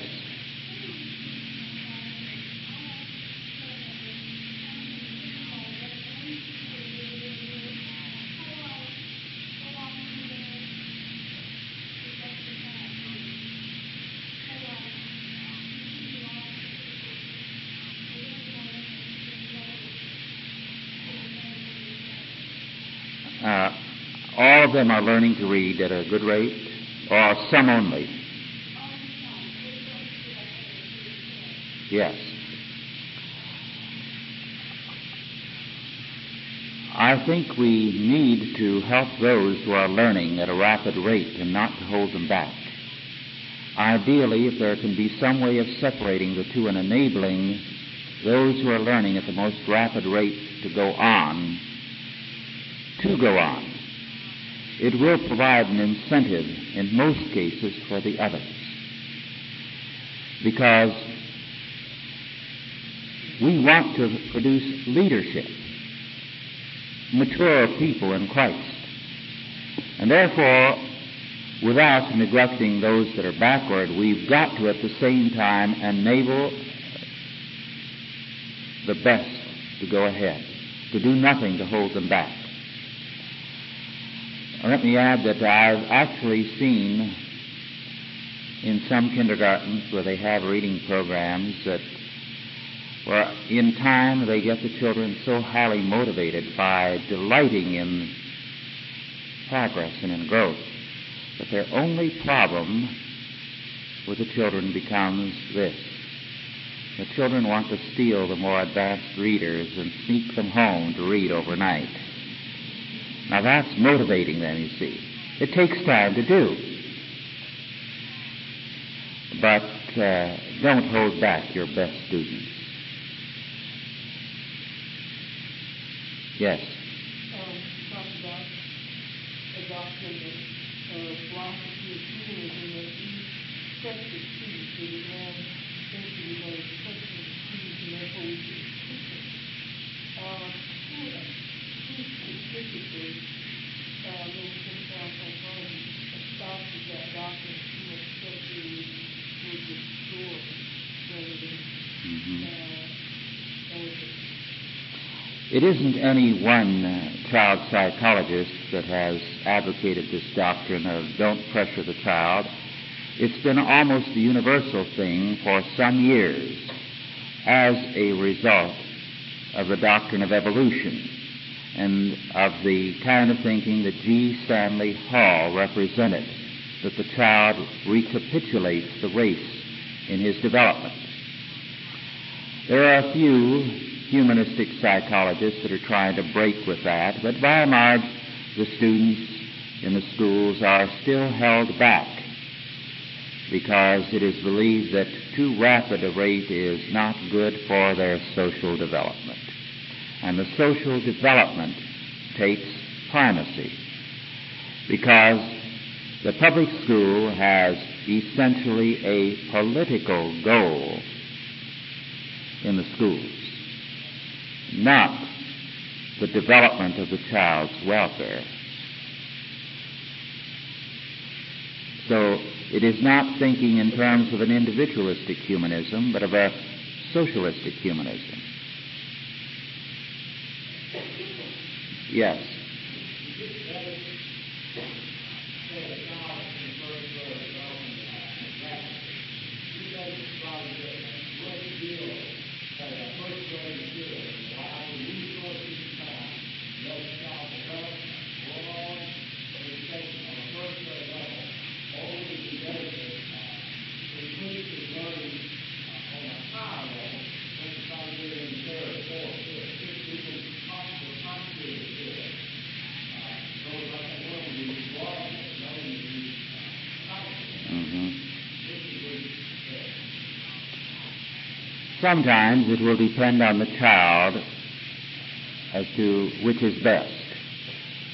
Uh, all of them are learning to read at a good rate, or some only? Yes. I think we need to help those who are learning at a rapid rate and not to hold them back. Ideally, if there can be some way of separating the two and enabling those who are learning at the most rapid rate to go on, to go on, it will provide an incentive in most cases for the others. Because we want to produce leadership, mature people in Christ. And therefore, without neglecting those that are backward, we've got to at the same time enable the best to go ahead, to do nothing to hold them back. Let me add that I've actually seen in some kindergartens where they have reading programs that where in time they get the children so highly motivated by delighting in progress and in growth that their only problem with the children becomes this. The children want to steal the more advanced readers and sneak them home to read overnight. Now that's motivating them, you see. It takes time to do. But uh, don't hold back your best students. Yes. Um, talk about adopting the uh, philosophy of humanism that we trust the truth, that we have essentially those personal truths, and therefore we should teach it. Uh, who, who specifically, uh, maybe some council authority espouses that doctrine, you know, especially with the story rather than Mm-hmm. uh, anything. It isn't any one uh, child psychologist that has advocated this doctrine of don't pressure the child. It's been almost a universal thing for some years as a result of the doctrine of evolution and of the kind of thinking that G. Stanley Hall represented, that the child recapitulates the race in his development. There are a few humanistic psychologists that are trying to break with that, but by and large, the students in the schools are still held back because it is believed that too rapid a rate is not good for their social development. And the social development takes primacy because the public school has essentially a political goal in the schools, not the development of the child's welfare. So it is not thinking in terms of an individualistic humanism, but of a socialistic humanism. Yes. Sometimes it will depend on the child as to which is best.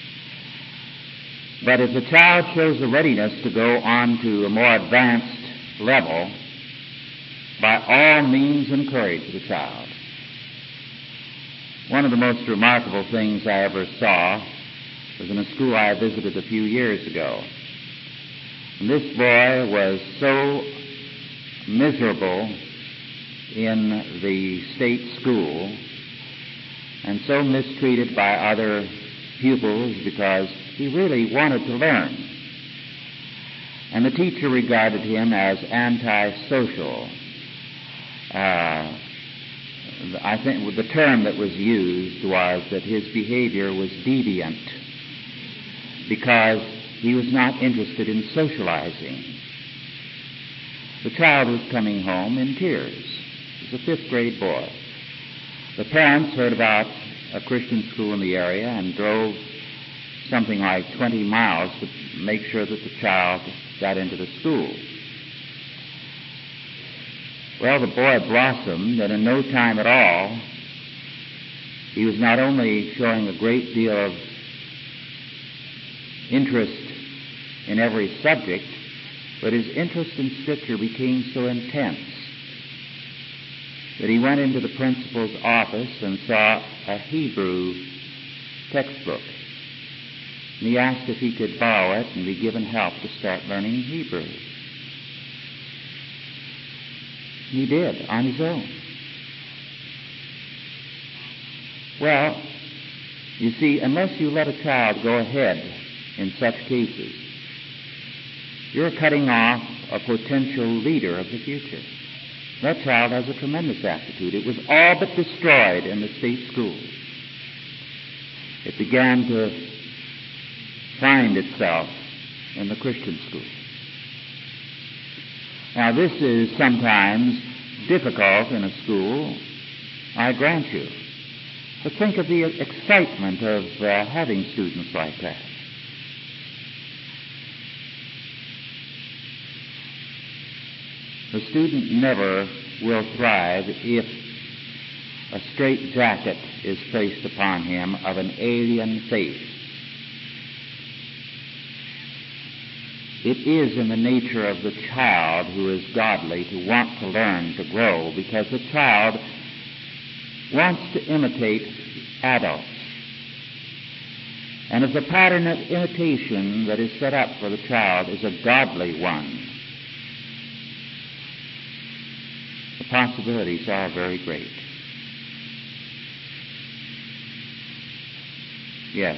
But if the child shows a readiness to go on to a more advanced level, by all means encourage the child. One of the most remarkable things I ever saw was in a school I visited a few years ago. And this boy was so miserable in the state school and so mistreated by other pupils because he really wanted to learn. And the teacher regarded him as antisocial. Uh, I think the term that was used was that his behavior was deviant because he was not interested in socializing. The child was coming home in tears. He was a fifth grade boy. The parents heard about a Christian school in the area and drove something like twenty miles to make sure that the child got into the school. Well, the boy blossomed, and in no time at all, he was not only showing a great deal of interest in every subject, but his interest in Scripture became so intense that he went into the principal's office and saw a Hebrew textbook. And he asked if he could borrow it and be given help to start learning Hebrew. He did, on his own. Well, you see, unless you let a child go ahead in such cases, you're cutting off a potential leader of the future. That child has a tremendous aptitude. It was all but destroyed in the state schools. It began to find itself in the Christian school. Now, this is sometimes difficult in a school, I grant you. But think of the excitement of uh, having students like that. The student never will thrive if a straitjacket is placed upon him of an alien faith. It is in the nature of the child who is godly to want to learn, to grow, because the child wants to imitate adults. And if the pattern of imitation that is set up for the child is a godly one, the possibilities are very great. Yes.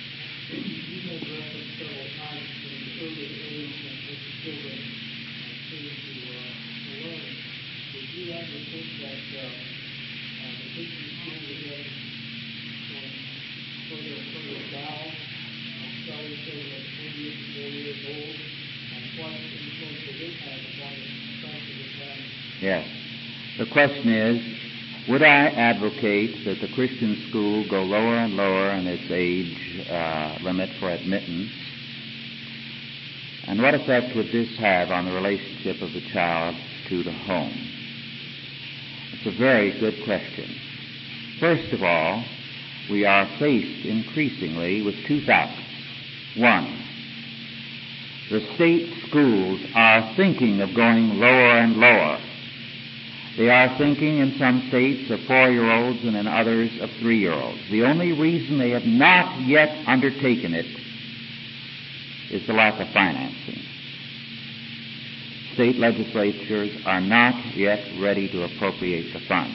Yes. The question is, would I advocate that the Christian school go lower and lower in its age uh, limit for admittance? And what effect would this have on the relationship of the child to the home? It's a very good question. First of all, we are faced increasingly with two facts. One, the state schools are thinking of going lower and lower. They are thinking in some states of four-year-olds and in others of three-year-olds. The only reason they have not yet undertaken it is the lack of financing. State legislatures are not yet ready to appropriate the funds.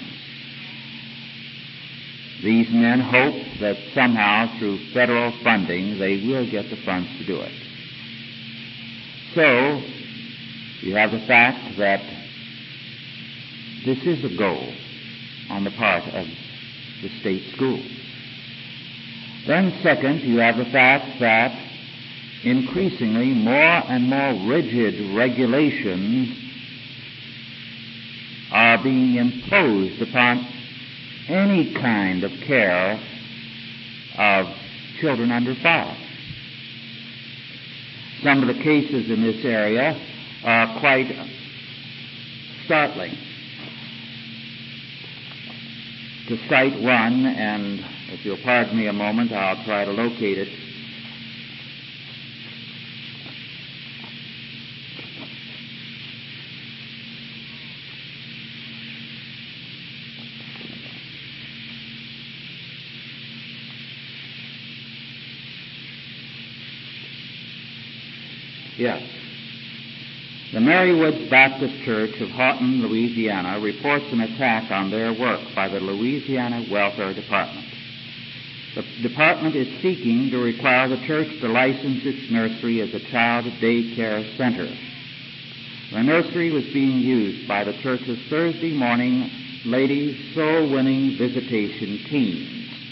These men hope that somehow through federal funding they will get the funds to do it. So, you have the fact that this is a goal on the part of the state schools. Then second, you have the fact that increasingly more and more rigid regulations are being imposed upon any kind of care of children under five. Some of the cases in this area are quite startling. To cite one, and if you'll pardon me a moment, I'll try to locate it. Yes. The Mary Woods Baptist Church of Houghton, Louisiana, reports an attack on their work by the Louisiana Welfare Department. The department is seeking to require the church to license its nursery as a child daycare center. The nursery was being used by the church's Thursday morning ladies' soul-winning visitation teams.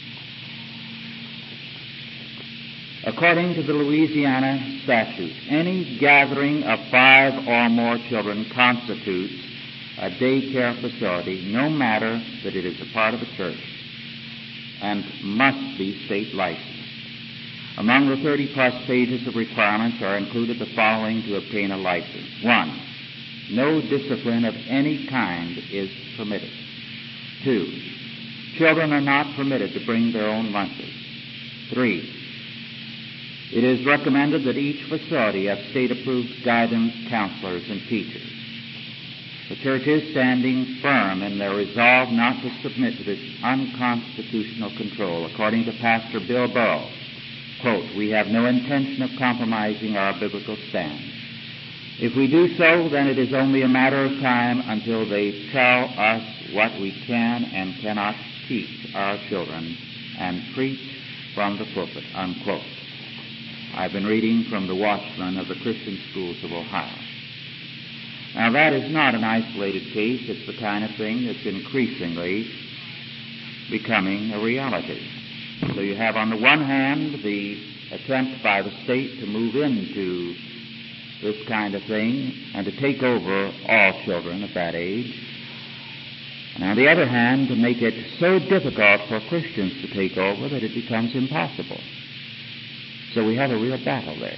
According to the Louisiana statute, any gathering of five or more children constitutes a daycare facility, no matter that it is a part of a church, and must be state licensed. Among the thirty-plus pages of requirements are included the following to obtain a license. One, no discipline of any kind is permitted. Two, children are not permitted to bring their own lunches. Three, it is recommended that each facility have state-approved guidance counselors and teachers. The church is standing firm in their resolve not to submit to this unconstitutional control. According to Pastor Bill Burrow, quote, we have no intention of compromising our biblical stand. If we do so, then it is only a matter of time until they tell us what we can and cannot teach our children and preach from the pulpit, unquote. I've been reading from the Watchman of the Christian Schools of Ohio. Now, that is not an isolated case. It's the kind of thing that's increasingly becoming a reality. So you have, on the one hand, the attempt by the state to move into this kind of thing and to take over all children at that age. And on the other hand, to make it so difficult for Christians to take over that it becomes impossible. So we have a real battle there.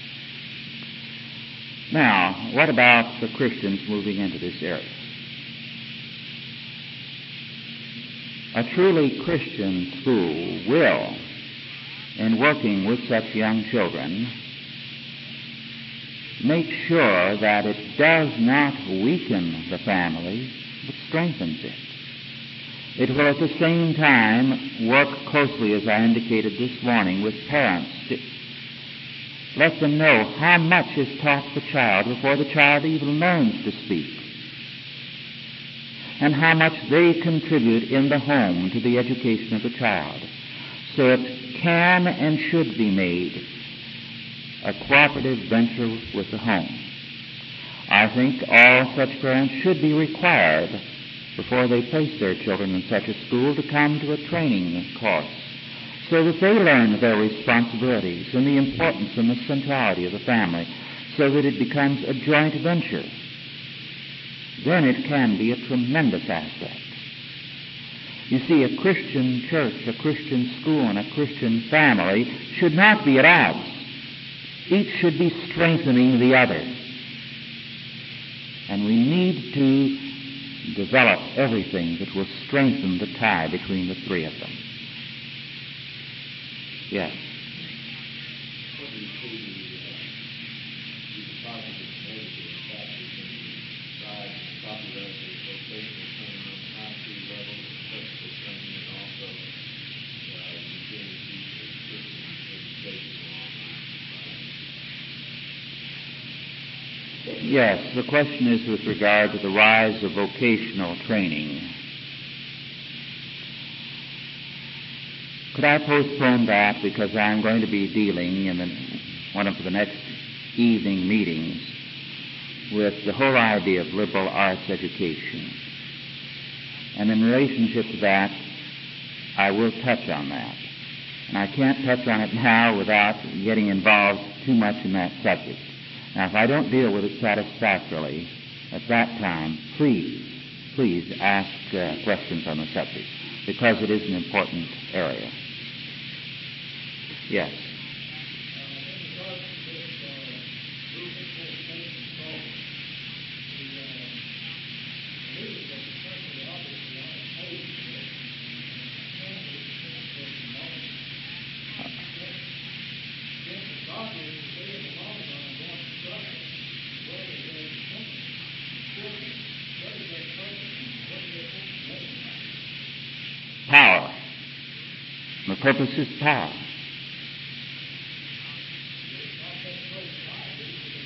Now, what about the Christians moving into this area? A truly Christian school will, in working with such young children, make sure that it does not weaken the family, but strengthens it. It will at the same time work closely, as I indicated this morning, with parents to let them know how much is taught the child before the child even learns to speak, and how much they contribute in the home to the education of the child. So it can and should be made a cooperative venture with the home. I think all such parents should be required, before they place their children in such a school, to come to a training course so that they learn their responsibilities and the importance and the centrality of the family, so that it becomes a joint venture. Then it can be a tremendous asset. You see, a Christian church, a Christian school, and a Christian family should not be at odds. Each should be strengthening the other. And we need to develop everything that will strengthen the tie between the three of them. Yes. Yes, the question is with regard to the rise of vocational training. Could I postpone that, because I'm going to be dealing in the, one of the next evening meetings with the whole idea of liberal arts education. And in relationship to that, I will touch on that. And I can't touch on it now without getting involved too much in that subject. Now, if I don't deal with it satisfactorily at that time, please, please ask uh, questions on the subject, because it is an important area. Yes. Power. The purpose is power.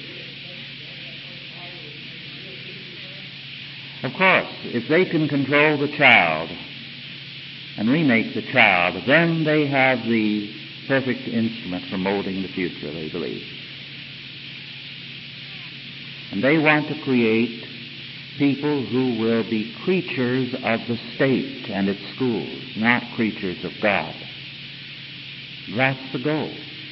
Of course, if they can control the child and remake the child, then they have the perfect instrument for molding the future, they believe. And they want to create people who will be creatures of the state and its schools, not creatures of God. That's the goal.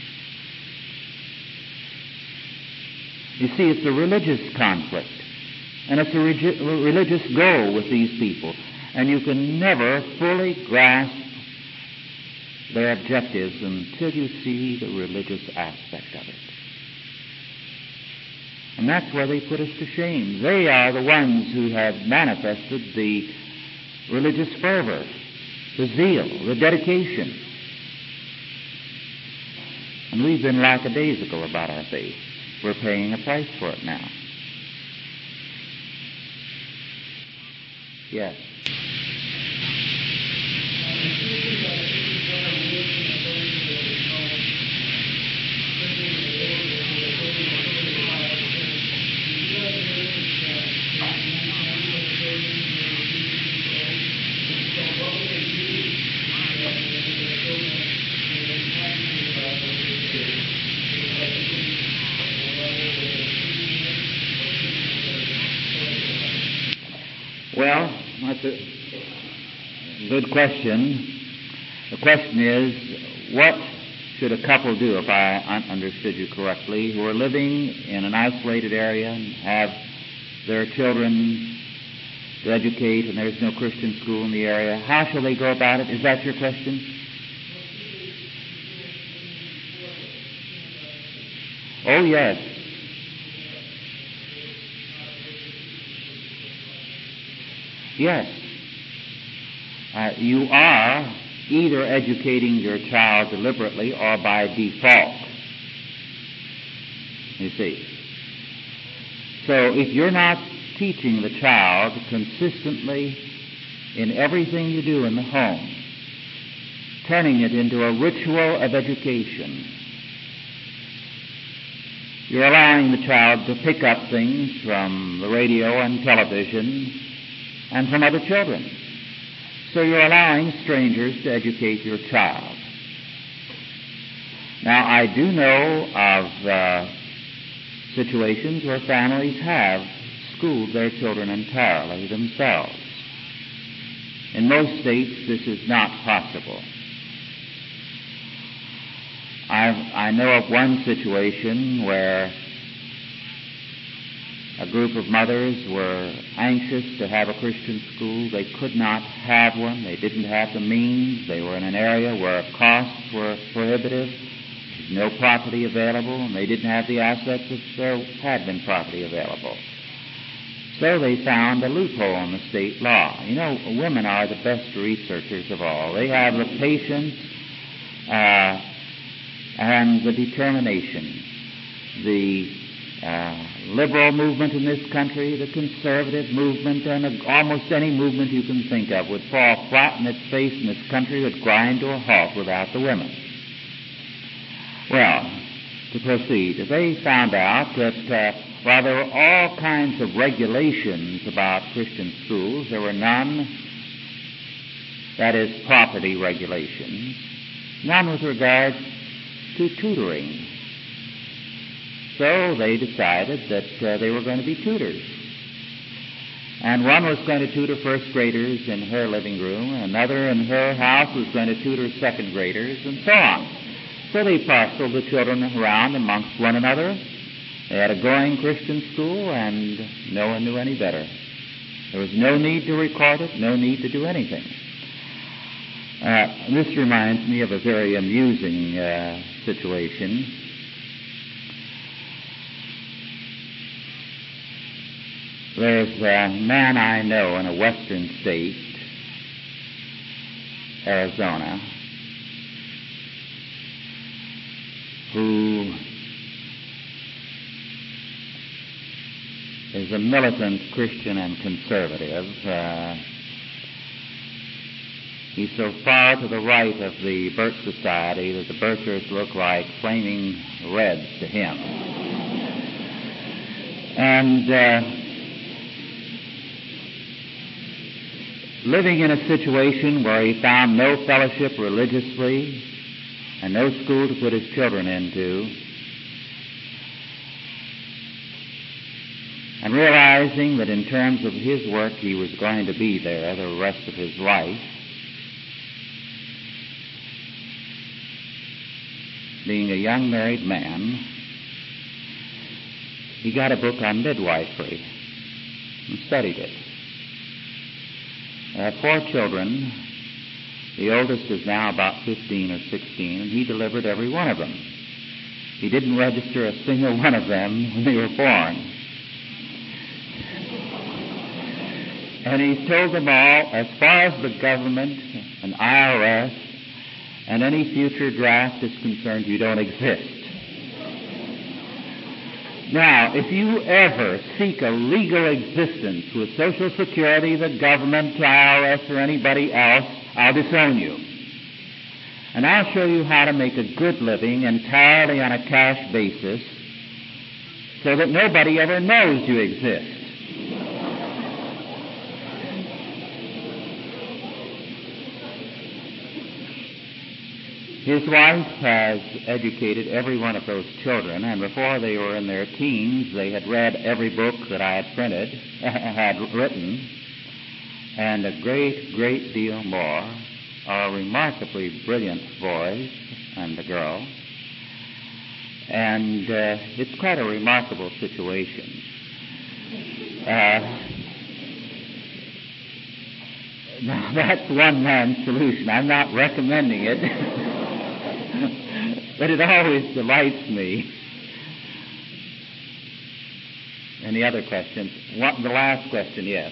You see, it's a religious conflict, and it's a regi- religious goal with these people, and you can never fully grasp their objectives until you see the religious aspect of it. And that's where they put us to shame. They are the ones who have manifested the religious fervor, the zeal, the dedication. And we've been lackadaisical about our faith. We're paying a price for it now. Yes. Well, that's a good question. The question is, what should a couple do, if I understood you correctly, who are living in an isolated area and have their children to educate and there's no Christian school in the area? How shall they go about it? Is that your question? Oh, yes. Yes. Uh, you are either educating your child deliberately or by default. You see. So if you're not teaching the child consistently in everything you do in the home, turning it into a ritual of education, you're allowing the child to pick up things from the radio and television and from other children. So you're allowing strangers to educate your child. Now, I do know of uh, situations where families have schooled their children entirely themselves. In most states, this is not possible. I've, I know of one situation where a group of mothers were anxious to have a Christian school. They could not have one. They didn't have the means. They were in an area where costs were prohibitive. No property available, and they didn't have the assets if there had been property available. So they found a loophole in the state law. You know, women are the best researchers of all. They have the patience uh, and the determination. The uh, liberal movement in this country, the conservative movement, and almost any movement you can think of would fall flat in its face in this country, would grind to a halt without the women. Well, to proceed, they found out that uh, while there were all kinds of regulations about Christian schools, there were none, that is, property regulations, none with regard to tutoring. So they decided that uh, they were going to be tutors. And one was going to tutor first graders in her living room, another in her house was going to tutor second graders, and so on. So they parceled the children around amongst one another. They had a going Christian school, and no one knew any better. There was no need to record it, no need to do anything. Uh, this reminds me of a very amusing uh, situation. There's a man I know in a western state, Arizona, who is a militant Christian and conservative. Uh, he's so far to the right of the Birch Society that the Birchers look like flaming reds to him. And uh, living in a situation where he found no fellowship religiously and no school to put his children into, and realizing that in terms of his work he was going to be there the rest of his life, being a young married man, he got a book on midwifery and studied it. I have four children. The oldest is now about fifteen or sixteen, and he delivered every one of them. He didn't register a single one of them when they were born. And he's told them all, as far as the government and I R S and any future draft is concerned, you don't exist. Now, if you ever seek a legal existence with Social Security, the government, I R S, or anybody else, I'll disown you. And I'll show you how to make a good living entirely on a cash basis so that nobody ever knows you exist. His wife has educated every one of those children, and before they were in their teens, they had read every book that I had printed, had written, and a great, great deal more. A remarkably brilliant boy and a girl, and uh, it's quite a remarkable situation. Uh, now, that's one man's solution. I'm not recommending it. But it always delights me. Any other questions? What, the last question, yes.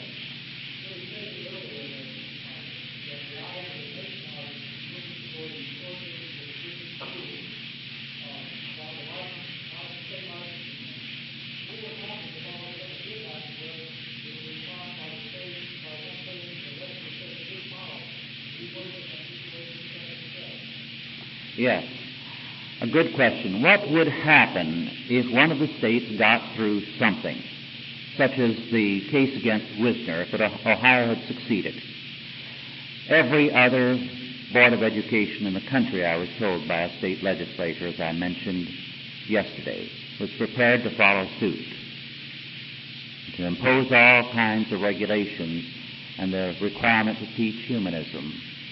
Yes. A good question. What would happen if one of the states got through something, such as the case against Wisner, if Ohio had succeeded? Every other Board of Education in the country, I was told by a state legislature, as I mentioned yesterday, was prepared to follow suit, to impose all kinds of regulations and the requirement to teach humanism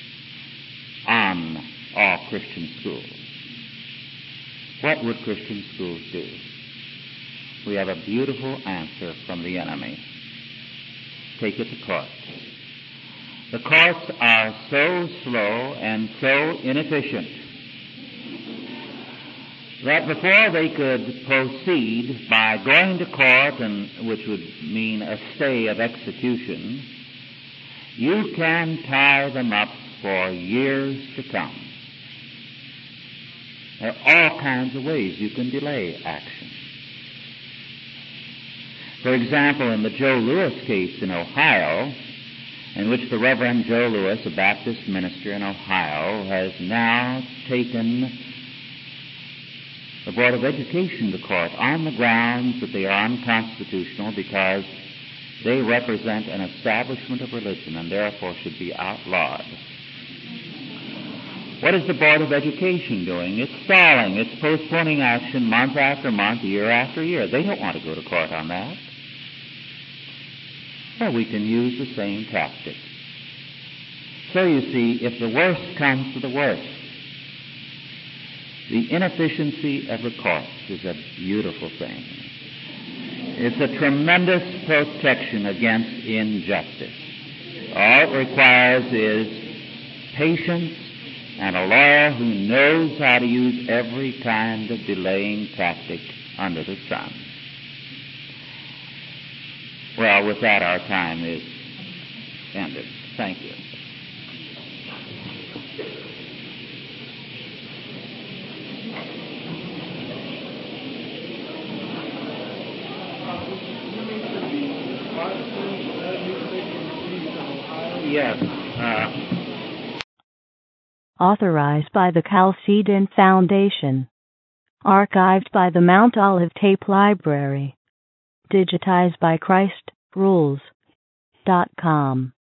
on all Christian schools. What would Christian schools do? We have a beautiful answer from the enemy. Take it to court. The courts are so slow and so inefficient that before they could proceed by going to court, and which would mean a stay of execution, you can tie them up for years to come. There are all kinds of ways you can delay action. For example, in the Joe Lewis case in Ohio, in which the Reverend Joe Lewis, a Baptist minister in Ohio, has now taken the Board of Education to court on the grounds that they are unconstitutional because they represent an establishment of religion and therefore should be outlawed. What is the Board of Education doing? It's stalling. It's postponing action month after month, year after year. They don't want to go to court on that. Well, we can use the same tactic. So you see, if the worst comes to the worst, the inefficiency of the courts is a beautiful thing. It's a tremendous protection against injustice. All it requires is patience and a lawyer who knows how to use every kind of delaying tactic under the sun. Well, with that, our time is ended. Thank you. Yes. Uh, Authorized by the Chalcedon Foundation. Archived by the Mount Olive Tape Library. Digitized by Christ Rules dot com.